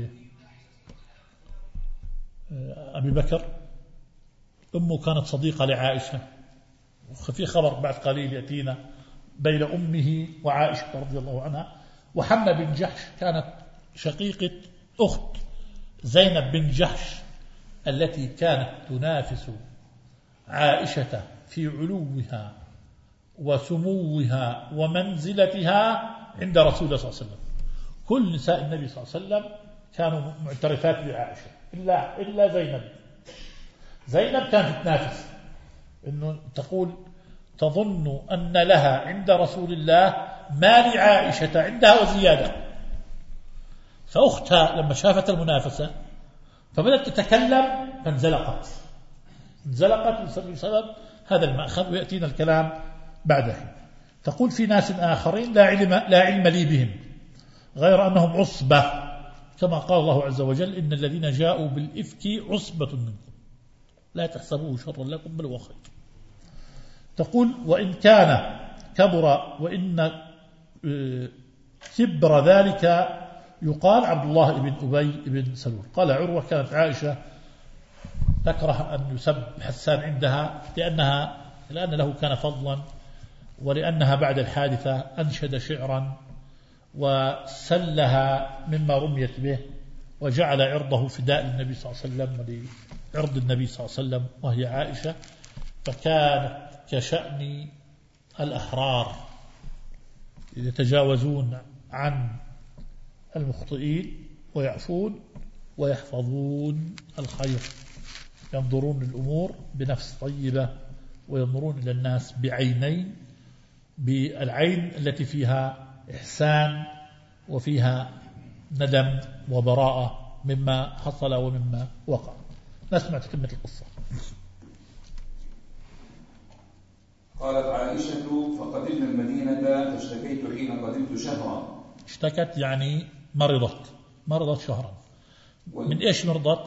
لأبي بكر، أمه كانت صديقة لعائشة، وفي خبر بعد قليل يأتينا بين أمه وعائشة رضي الله عنها. وحمنة بن جحش كانت شقيقة أخت زينب بن جحش التي كانت تنافس عائشة في علوها وسموها ومنزلتها عند رسول الله صلى الله عليه وسلم. كل نساء النبي صلى الله عليه وسلم كانوا معترفات بعائشة إلا إلا زينب. زينب كانت تنافس، إنه تقول تظن أن لها عند رسول الله ما لعائشة عندها وزيادة. فأختها لما شافت المنافسة فبدأت تتكلم فانزلقت انزلقت بسبب هذا المأخذ، ويأتينا الكلام بعده. تقول في ناس آخرين لا علم, لا علم لي بهم غير أنهم عصبة، كما قال الله عز وجل إن الذين جاءوا بالإفك عصبة منكم لا تحسبوه شرا لكم بل هو خير. تقول وإن كان كبر وإن كبر ذلك يقال عبد الله بن أبي بن سلول. قال عروة كانت عائشة تكره أن يسب حسان عندها لأنها لأن له كان فضلا، ولأنها بعد الحادثة أنشد شعرا وسلها مما رميت به وجعل عرضه فداء للنبي صلى الله عليه وسلم ولعرض النبي صلى الله عليه وسلم وهي عائشة. فكانت كشأن الأحرار يتجاوزون عن المخطئين ويعفون ويحفظون الخير، ينظرون للأمور بنفس طيبة وينظرون إلى الناس بعينين، بالعين التي فيها إحسان وفيها ندم وبراءة مما حصل ومما وقع. نسمع تكملة القصة. قالت عائشة فقدمنا المدينة فاشتكيت حين قدمت شهرا. اشتكت يعني مرضت مرضت شهرا. من إيش مرضت؟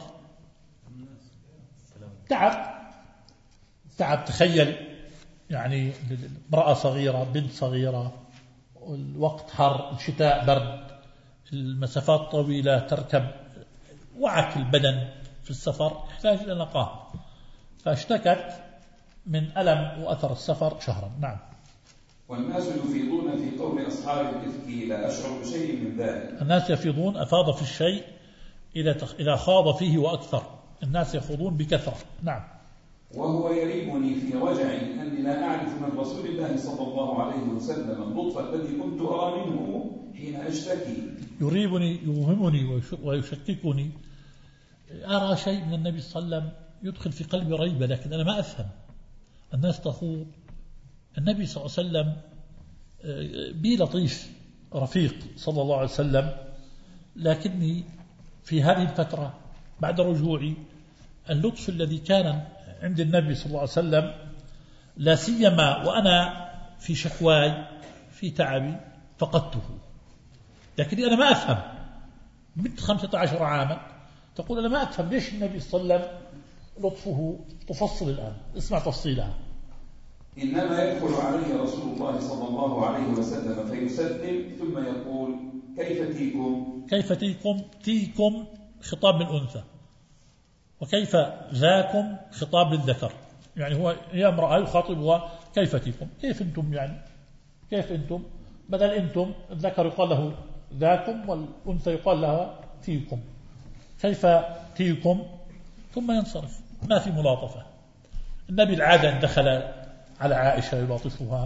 تعب تعب تخيل يعني امرأة صغيرة بنت صغيرة، الوقت حر، الشتاء برد، المسافات طويلة، تركب، وعك البدن في السفر يحتاج إلى نقاهة، فاشتكت من ألم وأثر السفر شهرا. نعم. والناس يفيضون في قول أصحاب الإفك لا أشعر بشيء من ذلك. الناس يفيضون أفاض في الشيء إذا إذا خاض فيه وأكثر، الناس يخوضون بكثرة. نعم. وهو يريبني في وجعي أني لا أعرف من رسول الله صلى الله عليه وسلم اللطف الذي كنت أرى منه حين أشتكي. يريبني يوهمني ويشككني، أرى شيء من النبي صلى الله عليه وسلم يدخل في قلبي ريبة، لكن أنا ما أفهم. الناس تخوض، النبي صلى الله عليه وسلم بي لطيف رفيق صلى الله عليه وسلم، لكني في هذه الفترة بعد رجوعي اللطف الذي كان عند النبي صلى الله عليه وسلم لا سيما وأنا في شكواي في تعبي فقدته. لكني أنا ما أفهم بنت خمسة عشر عاما تقول أنا ما أفهم ليش النبي صلى الله عليه وسلم لطفه تفصل الآن. اسمع تفصيلها. إنما يدخل عليه رسول الله صلى الله عليه وسلم فيسلم ثم يقول كيف تيكم. كيف تيكم؟ تيكم خطاب للأنثى، وكيف ذاكم خطاب للذكر. يعني هو هي امرأة يخاطبها كيف تيكم، كيف أنتم، يعني كيف أنتم، بدل أنتم الذكر يقال له ذاكم والأنثى يقال لها تيكم. كيف تيكم ثم ينصرف، ما في ملاطفة. النبي العادة دخل على عائشة يلاطفها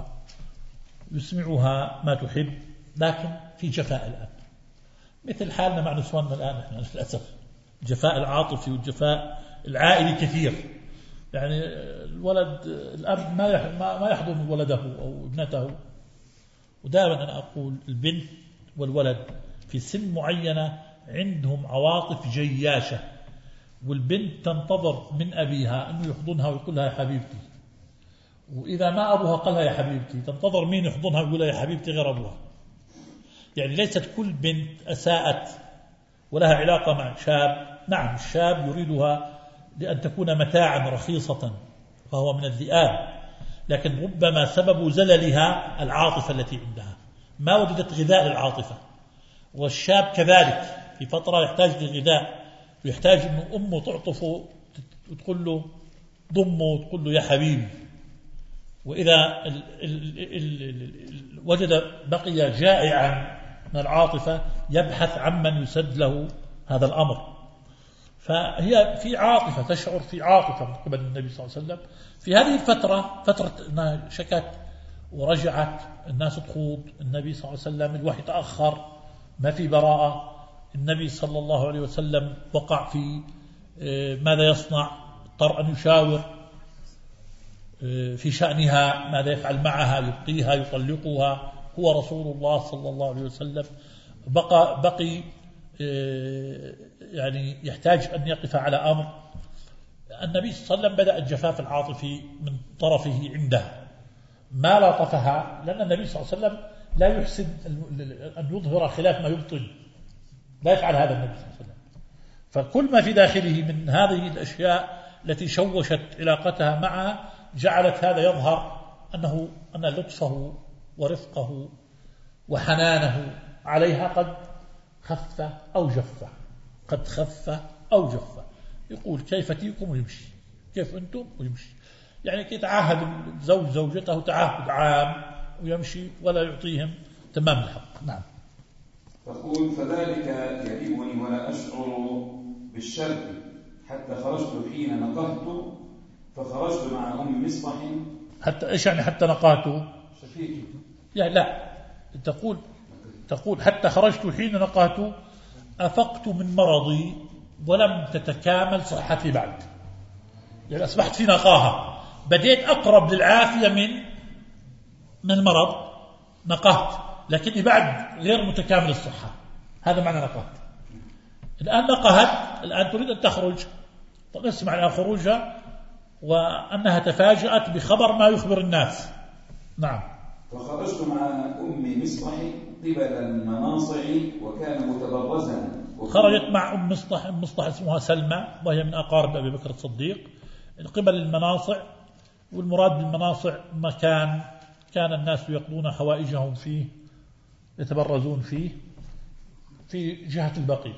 يسمعها ما تحب، لكن في جفاء الآن مثل حالنا مع نسواننا الآن. احنا للأسف الجفاء العاطفي والجفاء العائلي كثير. يعني الولد الأب ما ما يحضن ولده أو ابنته. ودائما أنا أقول البنت والولد في سن معينة عندهم عواطف جياشة، والبنت تنتظر من أبيها أنه يحضنها ويقول لها يا حبيبتي، وإذا ما أبوها قال لها يا حبيبتي تنتظر مين يحضنها ويقول لها يا حبيبتي غير أبوها. يعني ليست كل بنت أساءت ولها علاقة مع شاب. نعم الشاب يريدها لأن تكون متاعا رخيصة فهو من الذئاب، لكن ربما سبب زللها العاطفة التي عندها، ما وجدت غذاء للعاطفة. والشاب كذلك في فترة يحتاج لغذاء، ويحتاج أن أمه تعطفه وتقول له ضمه وتقول له يا حبيبي. وإذا ال ال ال ال وجد بقي جائعا من العاطفة يبحث عمن يسد له هذا الأمر. فهي في عاطفة، تشعر في عاطفة من قبل النبي صلى الله عليه وسلم في هذه الفترة، فترة أنها شكت ورجعت الناس تخوض. النبي صلى الله عليه وسلم الوحي تأخر، ما في براءة. النبي صلى الله عليه وسلم وقع في ماذا يصنع، اضطر أن يشاور في شأنها، ماذا يفعل معها، يبقيها يطلقها. هو رسول الله صلى الله عليه وسلم بقى, بقي يعني يحتاج أن يقف على أمر. النبي صلى الله عليه وسلم بدأ الجفاف العاطفي من طرفه عنده، ما لاطفها، لأن النبي صلى الله عليه وسلم لا يحسن أن يظهر خلاف ما يبطن، لا يفعل هذا النبي صلى الله عليه وسلم. فكل ما في داخله من هذه الأشياء التي شوشت علاقتها معها جعلت هذا يظهر أنه أن لطفه ورفقه وحنانه عليها قد خف أو جف، قد خف أو جف. يقول كيف تيكم ويمشي، كيف أنتم ويمشي. يعني يتعاهد الزوج زوجته تعاهد عام ويمشي ولا يعطيهم تمام الحق. نعم. تقول فذلك يعيبني ولا أشعر بالشر حتى خرجت حين نقهت فخرجت مع أم مصطح. حتى إيش يعني حتى نقهت؟ شفيكي. يعني لا، تقول تقول حتى خرجت حين نقهت أفقت من مرضي ولم تتكامل صحتي بعد. يعني أصبحت في نقاهة، بديت أقرب للعافية من من المرض، نقهت، لكني بعد غير متكامل الصحة. هذا معنى نقهت. الآن نقهت، الآن تريد أن تخرج. نسمع عن خروجها وأنها تفاجأت بخبر ما يخبر الناس. نعم. فخرجت مع أم مصطح قبل المناصع وكان متبرزا. خرجت مع أم مصطح. أم مصطح اسمها سلمى وهي من أقارب أبي بكر الصديق. قبل المناصع، والمراد بالمناصع مكان كان الناس يقضون حوائجهم فيه، يتبرزون فيه، في جهة البقيع.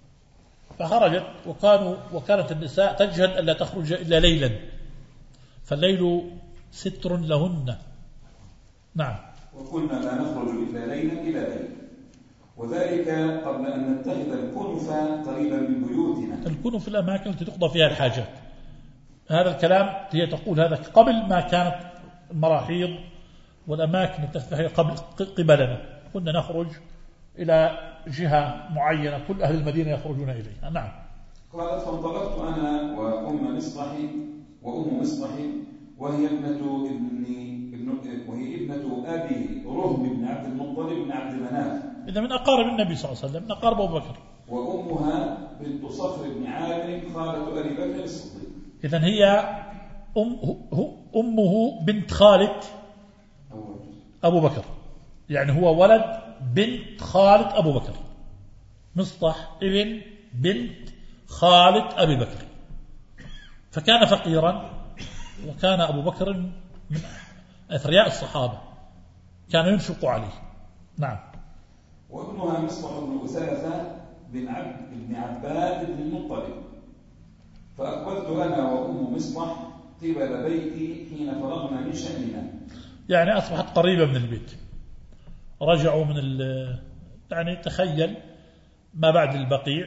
فخرجت وكانوا وكانت النساء تجهد ألا تخرج إلا ليلا، فالليل ستر لهن. نعم. وكنا لا نخرج إلا ليلا إلى ليل، وذلك قبل أن نتخذ الكنف قريبا من بيوتنا. الكنف الأماكن التي تقضى فيها الحاجات. هذا الكلام هي تقول هذا قبل ما كانت المراحيض والأماكن التي قبل قبلنا. كنا نخرج إلى جهة معينة كل أهل المدينة يخرجون إليها. نعم. قالت فانطلقت أنا وأم مصطح وأم مصطح وهي ابنة ابن ابن وهي ابنة أبي رهم بن عبد المطلب بن عبد مناف إذا من أقارب النبي صلى الله عليه وسلم، من أقارب أبو بكر. وأمها بنت صخر بن عامر خالة أبي بكر الصديق. إذن هي أم أمه بنت خالد أبو بكر، يعني هو ولد بنت خالد أبو بكر، مصطح ابن بنت خالد أبي بكر. فكان فقيرا، وكان أبو بكر من أثرياء الصحابة، كان ينفق عليه. نعم. وابنها مصطح بن أساسة بن عبد بن عباد بن المطلب. فأقبلت أنا وأم مصطح قبل بيتي حين فرغنا من شأننا. يعني أصبحت قريبة من البيت، رجعوا من ال يعني تخيل ما بعد البقيع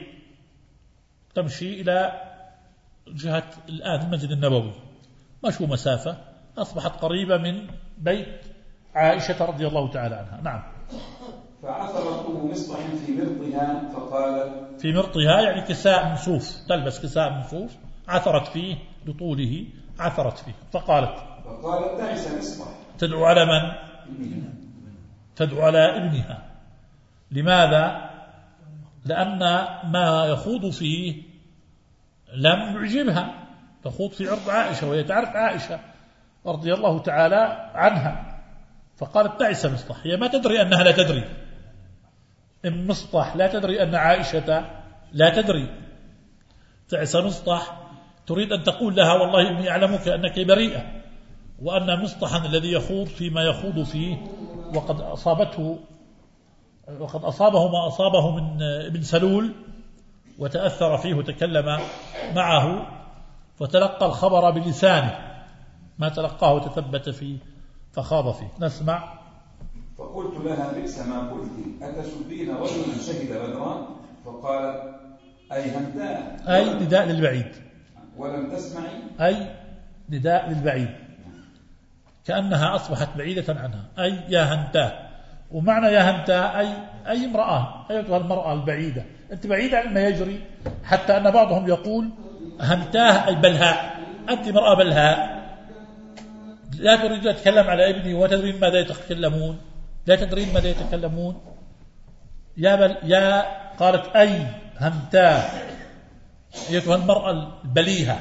تمشي إلى جهة الآن المسجد النبوي، مشوا مسافة، أصبحت قريبة من بيت عائشة رضي الله تعالى عنها. نعم. فعثرت أم مصطح في مرطها فقالت، في مرطها يعني كساء من صوف، تلبس كساء من صوف، عثرت فيه لطوله، عثرت فيه فقالت فقالت تعس مصطح. تدعو على من؟ تدعو على ابنها. لماذا؟ لأن ما يخوض فيه لم يعجبها، تخوض في عرض عائشة وهي تعرف عائشة رضي الله تعالى عنها. فقالت تعس مصطح، هي ما تدري أنها لا تدري، ام مصطح لا تدري أن عائشة لا تدري. تعس مصطح تريد أن تقول لها والله إني أعلمك أنك بريئة، وأن مصطحا الذي يخوض فيما يخوض فيه وقد أصابته وقد أصابه ما أصابه من ابن سلول، وتأثر فيه وتكلم معه وتلقى الخبر بلسانه، ما تلقاه وتثبت فيه فخاض فيه. نسمع. فقلت لها بئس ما قلت، أتسبين رجلا شهد بدرا؟ فقالت أي هنتاء، أي نداء للبعيد، ولم تسمعي، أي نداء للبعيد، كأنها أصبحت بعيدة عنها، أي يا هنتاء. ومعنى يا هنتاء أي أي امرأة، أيتها المرأة البعيدة، أنت بعيدة عن ما يجري، حتى أن بعضهم يقول هنتاه أي بلهاء، أنت مرأة بلهاء، لا تريد أن تتكلم على ابني وتدرين ماذا يتكلمون، لا تدرين ماذا يتكلمون. يا بل يا قالت أي هنتاه أيتها المرأة البليهة،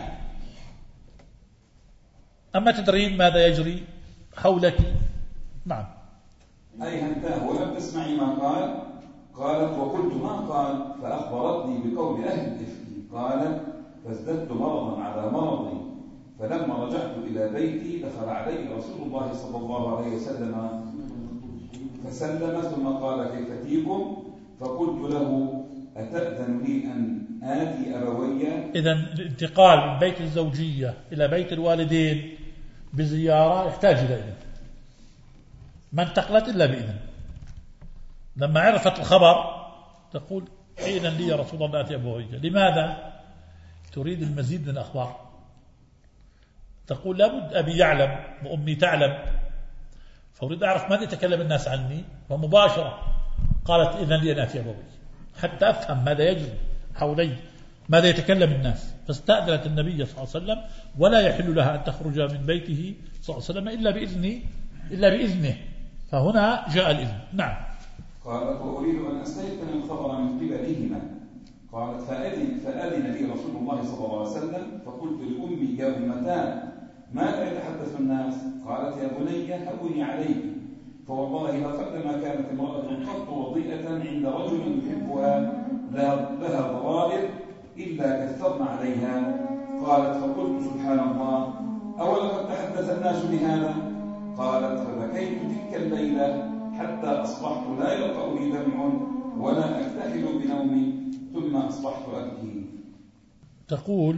أما تدرين ماذا يجري حولك. نعم. أي هنتاه ولم تسمعي ما قال؟ قالت وقلت ما قال، فأخبرتني بقول أهل الإفك. قالت فازددت مرضا على مرضي، فلما رجعت إلى بيتي دخل علي رسول الله صلى الله عليه وسلم فسلم، ثم قال كيف تيكم؟ فقلت له أتأذن لي أن آتي أبوي؟ إذن الانتقال من بيت الزوجية إلى بيت الوالدين بزيارة يحتاج إلى إذن، ما انتقلت إلا بإذن. لما عرفت الخبر تقول إذن لي يا رسول الله آتي أبوي. لماذا؟ تريد المزيد من الأخبار، تقول لابد أبي يعلم وأمي تعلم، فأريد أعرف ماذا يتكلم الناس عني. ومباشرة قالت إذن لي أن آتي أبوي حتى أفهم ماذا يجري حولي، ماذا يتكلم الناس. فاستأذنت النبي صلى الله عليه وسلم، ولا يحل لها أن تخرج من بيته صلى الله عليه وسلم إلا بإذنه إلا بإذنه، فهنا جاء الإذن. نعم. قالت وأريد أن أستيقن الخبر من قبلهما. قالت فأذن, فأذن لي رسول الله صلى الله عليه وسلم، فقلت لأمي يا أمتان ماذا يتحدث الناس؟ قالت يا بني هوني عليك، فوالله لقدما كانت امرأة قط وضيئة عند رجل يحبها لها ضرائر إلا كثرن عليها. قالت فقلت سبحان الله أولقد تحدث الناس بهذا؟ قالت فبكيت تلك الليلة حتى أصبحت لا يلقأني دمع ولا أكتحل بنومي، ثم أصبحت أبكي. تقول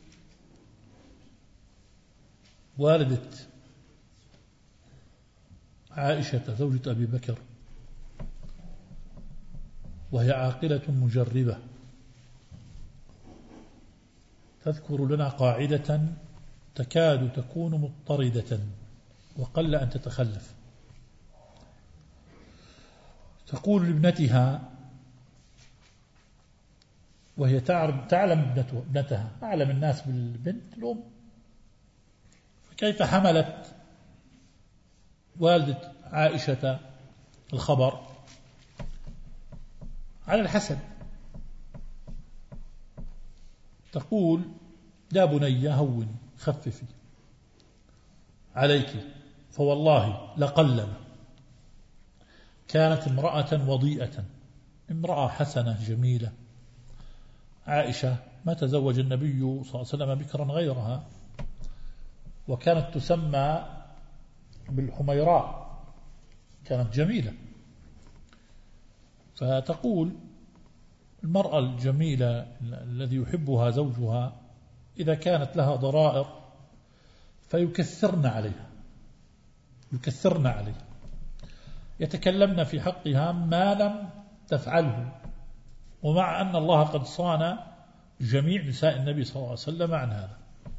والدة عائشة زوجة أبي بكر وهي عاقلة مجربة تذكر لنا قاعدة تكاد تكون مضطردة وقل أن تتخلف. تقول لابنتها وهي تعلم ابنتها أعلم الناس بالبنت الأم، فكيف حملت والدة عائشة الخبر؟ على الحسد. تقول يا بني هوني خففي عليك، فوالله لقلما كانت امرأة وضيئة، امرأة حسنة جميلة، عائشة ما تزوج النبي صلى الله عليه وسلم بكرا غيرها، وكانت تسمى بالحميراء، كانت جميلة. فتقول المرأة الجميلة الذي يحبها زوجها إذا كانت لها ضرائر فيكثرن عليها، يكثرن عليها، يتكلمن في حقها ما لم تفعله، ومع أن الله قد صان جميع نساء النبي صلى الله عليه وسلم عن هذا.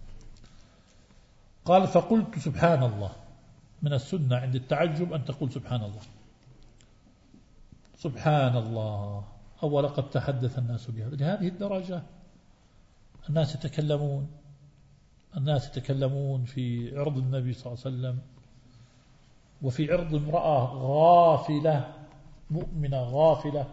قال فقلت سبحان الله، من السنة عند التعجب أن تقول سبحان الله، سبحان الله، أول قد تحدث الناس بها. لهذه الدرجة الناس يتكلمون، الناس يتكلمون في عرض النبي صلى الله عليه وسلم وفي عرض امرأة غافلة مؤمنة غافلة.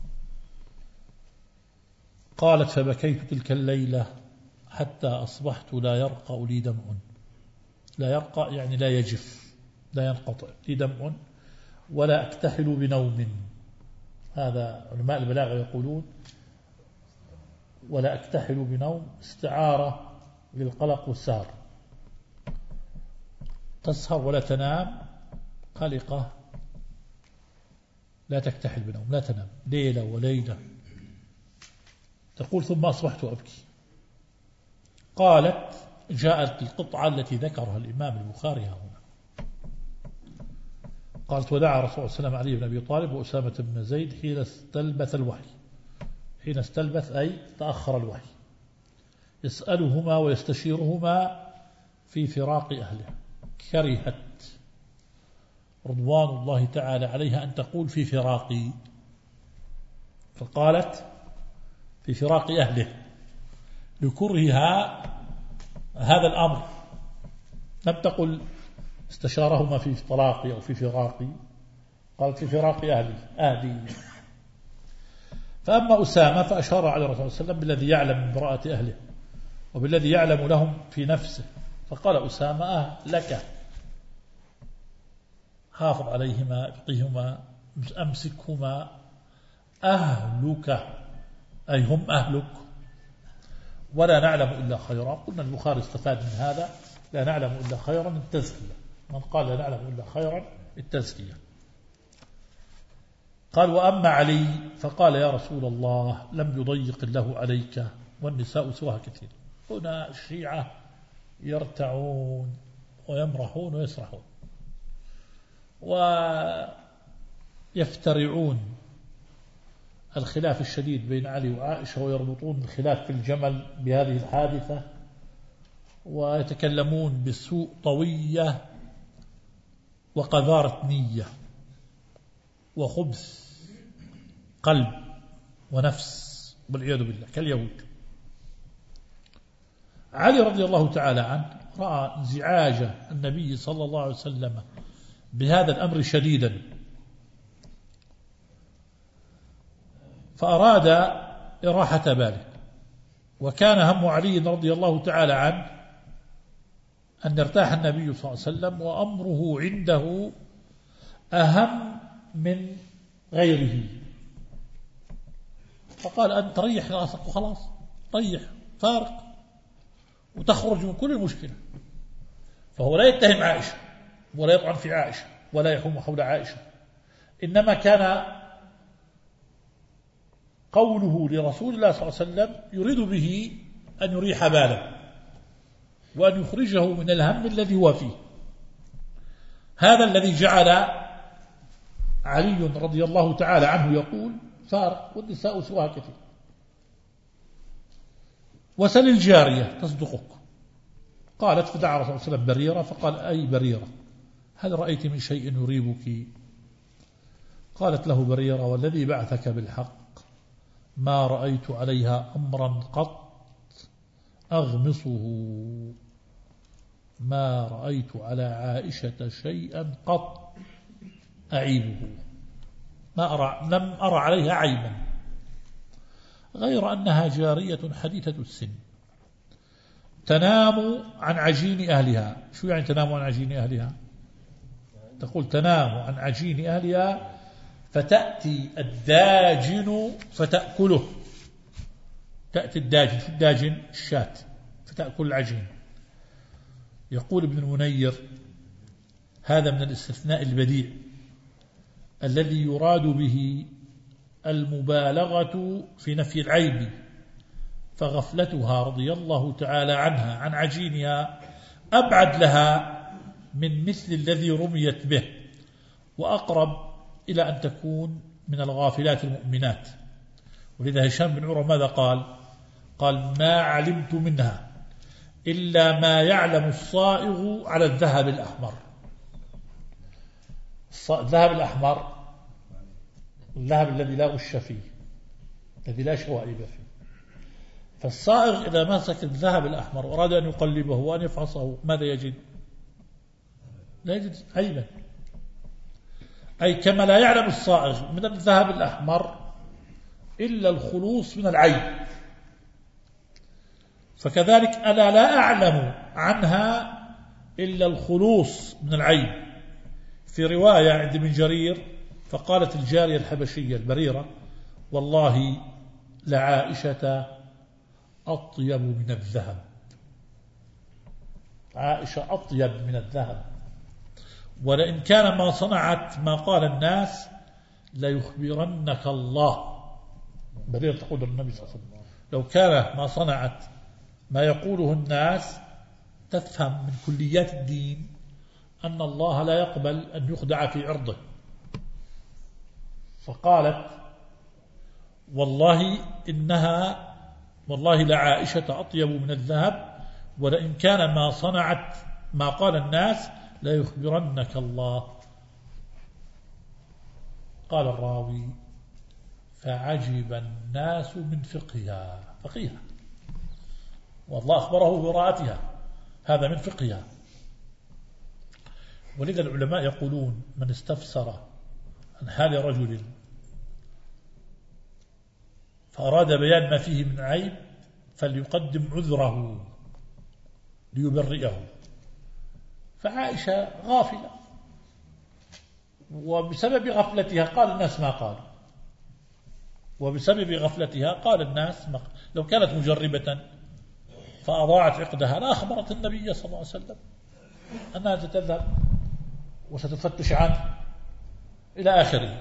قالت فبكيت تلك الليلة حتى أصبحت لا يرقى لي دمع، لا يرقى يعني لا يجف، لا ينقطع لي دمع ولا أكتحل بنوم. هذا علماء البلاغة يقولون ولا أكتحل بنوم استعارة للقلق والسهر، تسهر ولا تنام قلقة، لا تكتحل بنوم، لا تنام ليلة وليلة. تقول ثم أصبحت أبكي. قالت جاءت القطعة التي ذكرها الإمام البخاري هنا، قالت ودعا رسول الله صلى الله عليه وسلم علي بن أبي طالب وأسامة بن زيد حين استلبث الوحي، حين استلبث أي تأخر الوحي، يسألهما ويستشيرهما في فراق أهله. كرهت رضوان الله تعالى عليها أن تقول في فراقي، فقالت في فراق أهله لكرهها هذا الأمر، لم تقل استشارهما في طلاقي أو في فراقي، قالت في فراق أهلي أهلي. فأما أسامة فأشار على الرسول صلى الله عليه وسلم بالذي يعلم من براءة أهله وبالذي يعلم لهم في نفسه، فقال أسامة أه لك، حافظ عليهما ابقيهما أمسكهما، أهلك أي هم أهلك، ولا نعلم إلا خيرا. قلنا البخاري استفاد من هذا لا نعلم إلا خيرا التزكية، من قال لا نعلم إلا خيرا التزكية. قال وأما علي فقال يا رسول الله لم يضيق الله عليك والنساء سواها كثير. هنا الشيعة يرتعون ويمرحون ويسرحون ويفترعون الخلاف الشديد بين علي وعائشة، ويربطون الخلاف في الجمل بهذه الحادثة، ويتكلمون بسوء طوية وقذارة نية وخبث قلب ونفس والعياذ بالله كاليهود. علي رضي الله تعالى عنه رأى انزعاج النبي صلى الله عليه وسلم بهذا الأمر شديدا، فأراد إراحة باله، وكان هم علي رضي الله تعالى عنه أن يرتاح النبي صلى الله عليه وسلم، وأمره عنده أهم من غيره. فقال أنت ريح راسك وخلاص، ريح فارق وتخرج من كل المشكلة. فهو لا يتهم عائشة ولا يطعن في عائشة ولا يحوم حول عائشة، إنما كان قوله لرسول الله صلى الله عليه وسلم يريد به أن يريح باله وأن يخرجه من الهم الذي هو فيه. هذا الذي جعل علي رضي الله تعالى عنه يقول فارق والنساء سواها كثير. وسل الجارية تصدقك. قالت فدعا رسول الله صلى الله عليه وسلم بريرة، فقال أي بريرة هل رأيت من شيء يريبك؟ قالت له بريرة والذي بعثك بالحق ما رأيت عليها أمرا قط أغمصه، ما رأيت على عائشة شيئا قط أعيبه، ما أرى لم أرى عليها عيبا غير أنها جارية حديثة السن تنام عن عجين أهلها. شو يعني تنام عن عجين أهلها؟ تقول تنام عن عجين أهلها فتأتي الداجن فتأكله. تأتي الداجن، شو الداجن؟ الشاة، فتأكل العجين. يقول ابن المنير هذا من الاستثناء البديع الذي يراد به المبالغة في نفي العيب، فغفلتها رضي الله تعالى عنها عن عجينها أبعد لها من مثل الذي رميت به، وأقرب إلى أن تكون من الغافلات المؤمنات. ولذا هشام بن عروة ماذا قال؟ قال ما علمت منها إلا ما يعلم الصائغ على الذهب الأحمر. الذهب الأحمر الذهب الذي لا غش فيه، الذي لا شوائب فيه. فالصائغ إذا مسك الذهب الأحمر وأراد أن يقلبه وأن يفحصه ماذا يجد؟ لا يجد عيبا. أي كما لا يعلم الصائغ من الذهب الأحمر إلا الخلوص من العيب، فكذلك أنا لا أعلم عنها إلا الخلوص من العيب. في رواية عند ابن جرير فقالت الجارية الحبشية البريرة والله لعائشة أطيب من الذهب. عائشة أطيب من الذهب، ولئن كان ما صنعت ما قال الناس ليخبرنك الله. بريرة تقول النبي صلى الله عليه وسلم لو كان ما صنعت ما يقوله الناس تفهم من كليات الدين أن الله لا يقبل أن يخدع في عرضه. فقالت والله إنها والله لعائشة أطيب من الذهب، ولئن كان ما صنعت ما قال الناس لا يخبرنك الله. قال الراوي فعجب الناس من فقهها، فقيها والله أخبره براءتها، هذا من فقهها. ولذا العلماء يقولون من استفسر عن حال رجل فأراد بيان ما فيه من عيب فليقدم عذره ليبرئه. فعائشة غافلة، وبسبب غفلتها قال الناس ما قال، وبسبب غفلتها قال الناس ما قال. لو كانت مجربة فأضاعت عقدها لا أخبرت النبي صلى الله عليه وسلم أنها ستذهب وستفتش عنه إلى آخره.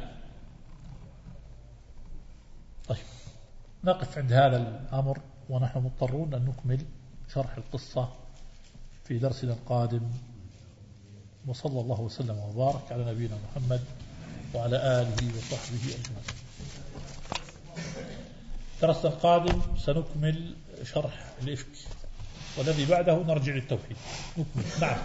طيب نقف عند هذا الأمر، ونحن مضطرون أن نكمل شرح القصة في درسنا القادم. وصلى الله وسلم وبارك على نبينا محمد وعلى آله وصحبه أجمعين. درسنا القادم سنكمل شرح الإفك، والذي بعده نرجع للتوحيد نكمل. نعم.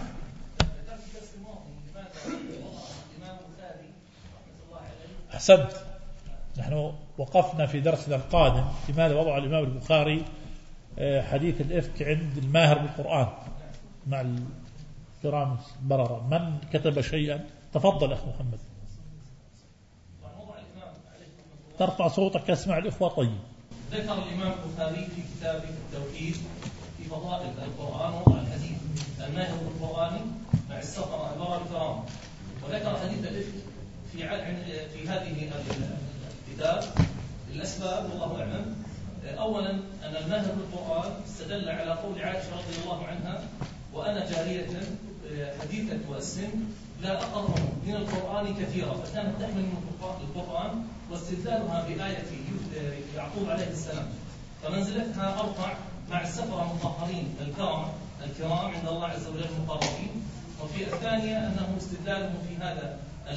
أحسنت، نحن وقفنا في درسنا القادم لماذا وضع الإمام البخاري حديث الإفك عند الماهر بالقرآن مع الكرام بررة. من كتب شيئا؟ تفضل أخ محمد. ترفع صوتك اسمع الإخوة. طيب. ذكر الإمام البخاري في كتابه التوحيد في فضائل القرآن والحديث الماهر بالقرآن مع السفر البرر الكرام، وذكر حديث الإفك في في هذه الكتاب الأسباب والله أعلم. أولا أن الماهر بالقرآن استدل على قول عائشة رضي الله عنها وأنا جارية حديثة السن لا أقرأ من القرآن كثيرا، فكانت تحمل من القرآن واستدلالها بآية يعقوب عليه السلام، فمنزلتها أرفع مع السفرة المطهرين الكرام الكرام عند الله عز وجل المقربين. وفي الثانية أنه استدلاله في هذا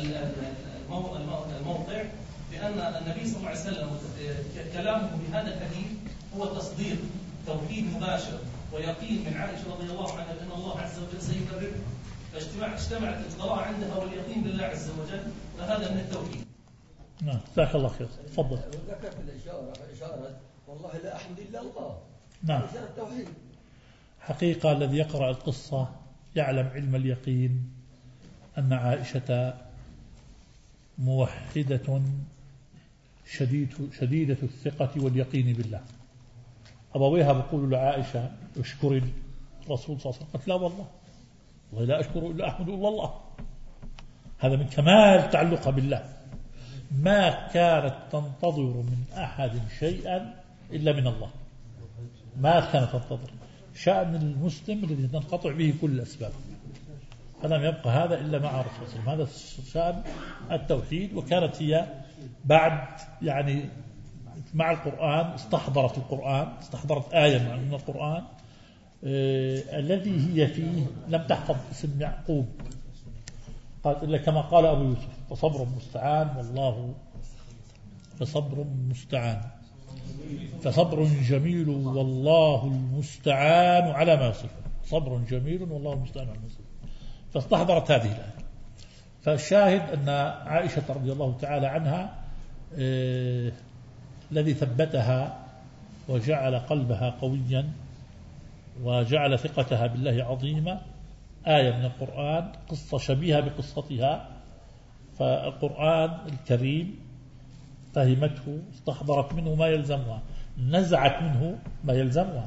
الموضع بأن النبي صلى الله عليه وسلم كلامه بهذا الحديث هو تصديق توحيد مباشر ويقين من عائشة رضي الله عنها بأن الله عز وجل سيبرره، فاجتمعت القراءة عندها واليقين بالله عز وجل، فهذا من التوحيد. نعم جزاك الله خير. تفضل. ذكرت الإشارة إشارة والله لا أحمد إلا الله. نعم. إشارة التوحيد. حقيقة الذي يقرأ القصة يعلم علم اليقين أن عائشة موحدة شديد شديدة الثقة واليقين بالله. أبويها بقول لعائشة اشكري الرسول صلى الله عليه وسلم، قالت لا والله والله لا أشكر إلا أحمد إلا الله. هذا من كمال تعلقها بالله، ما كانت تنتظر من أحد شيئا إلا من الله، ما كانت تنتظر. شأن المسلم الذي تنقطع به كل الأسباب، فلم يبقى هذا إلا مع رسول الله. هذا شأن التوحيد. وكانت هي بعد يعني مع القرآن استحضرت القرآن، استحضرت آية من القرآن آه الذي هي فيه لم تحفظ اسم يعقوب، قالت إلا كما قال أبو يوسف فصبر مستعان والله فصبر مستعان فصبر جميل والله المستعان على ما يصف. صبر جميل والله المستعان على ما يصف. فاستحضرت هذه الآية. فالشاهد أن عائشة رضي الله تعالى عنها آه الذي ثبتها وجعل قلبها قويا وجعل ثقتها بالله عظيمة آية من القرآن، قصة شبيهة بقصتها. فالقرآن الكريم فهمته، استحضرت منه ما يلزمها، نزعت منه ما يلزمها،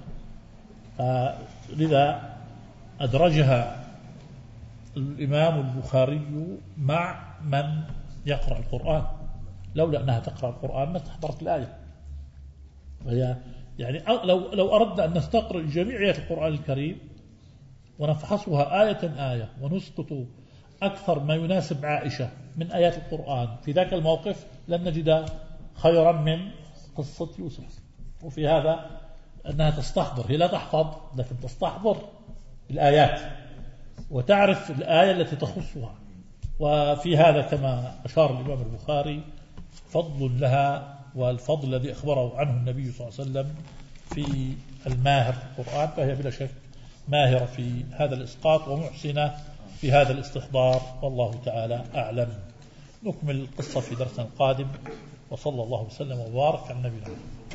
فلذا أدرجها الإمام البخاري مع من يقرأ القرآن. لولا أنها تقرأ القرآن ما استحضرت الآية. وهي يعني لو لو أردنا أن نستقرأ جميع آيات القرآن الكريم ونفحصها آية آية ونسقط أكثر ما يناسب عائشة من آيات القرآن في ذاك الموقف لن نجد خيرا من قصة يوسف. وفي هذا أنها تستحضر، هي لا تحفظ لكن تستحضر الآيات وتعرف الآية التي تخصها. وفي هذا كما أشار الإمام البخاري فضل لها، والفضل الذي أخبره عنه النبي صلى الله عليه وسلم في الماهر في القرآن، فهي بلا شك ماهرة في هذا الإسقاط ومحسنة في هذا الاستحضار، والله تعالى أعلم. نكمل القصة في درسنا القادم، وصلى الله وسلم وبارك على النبي.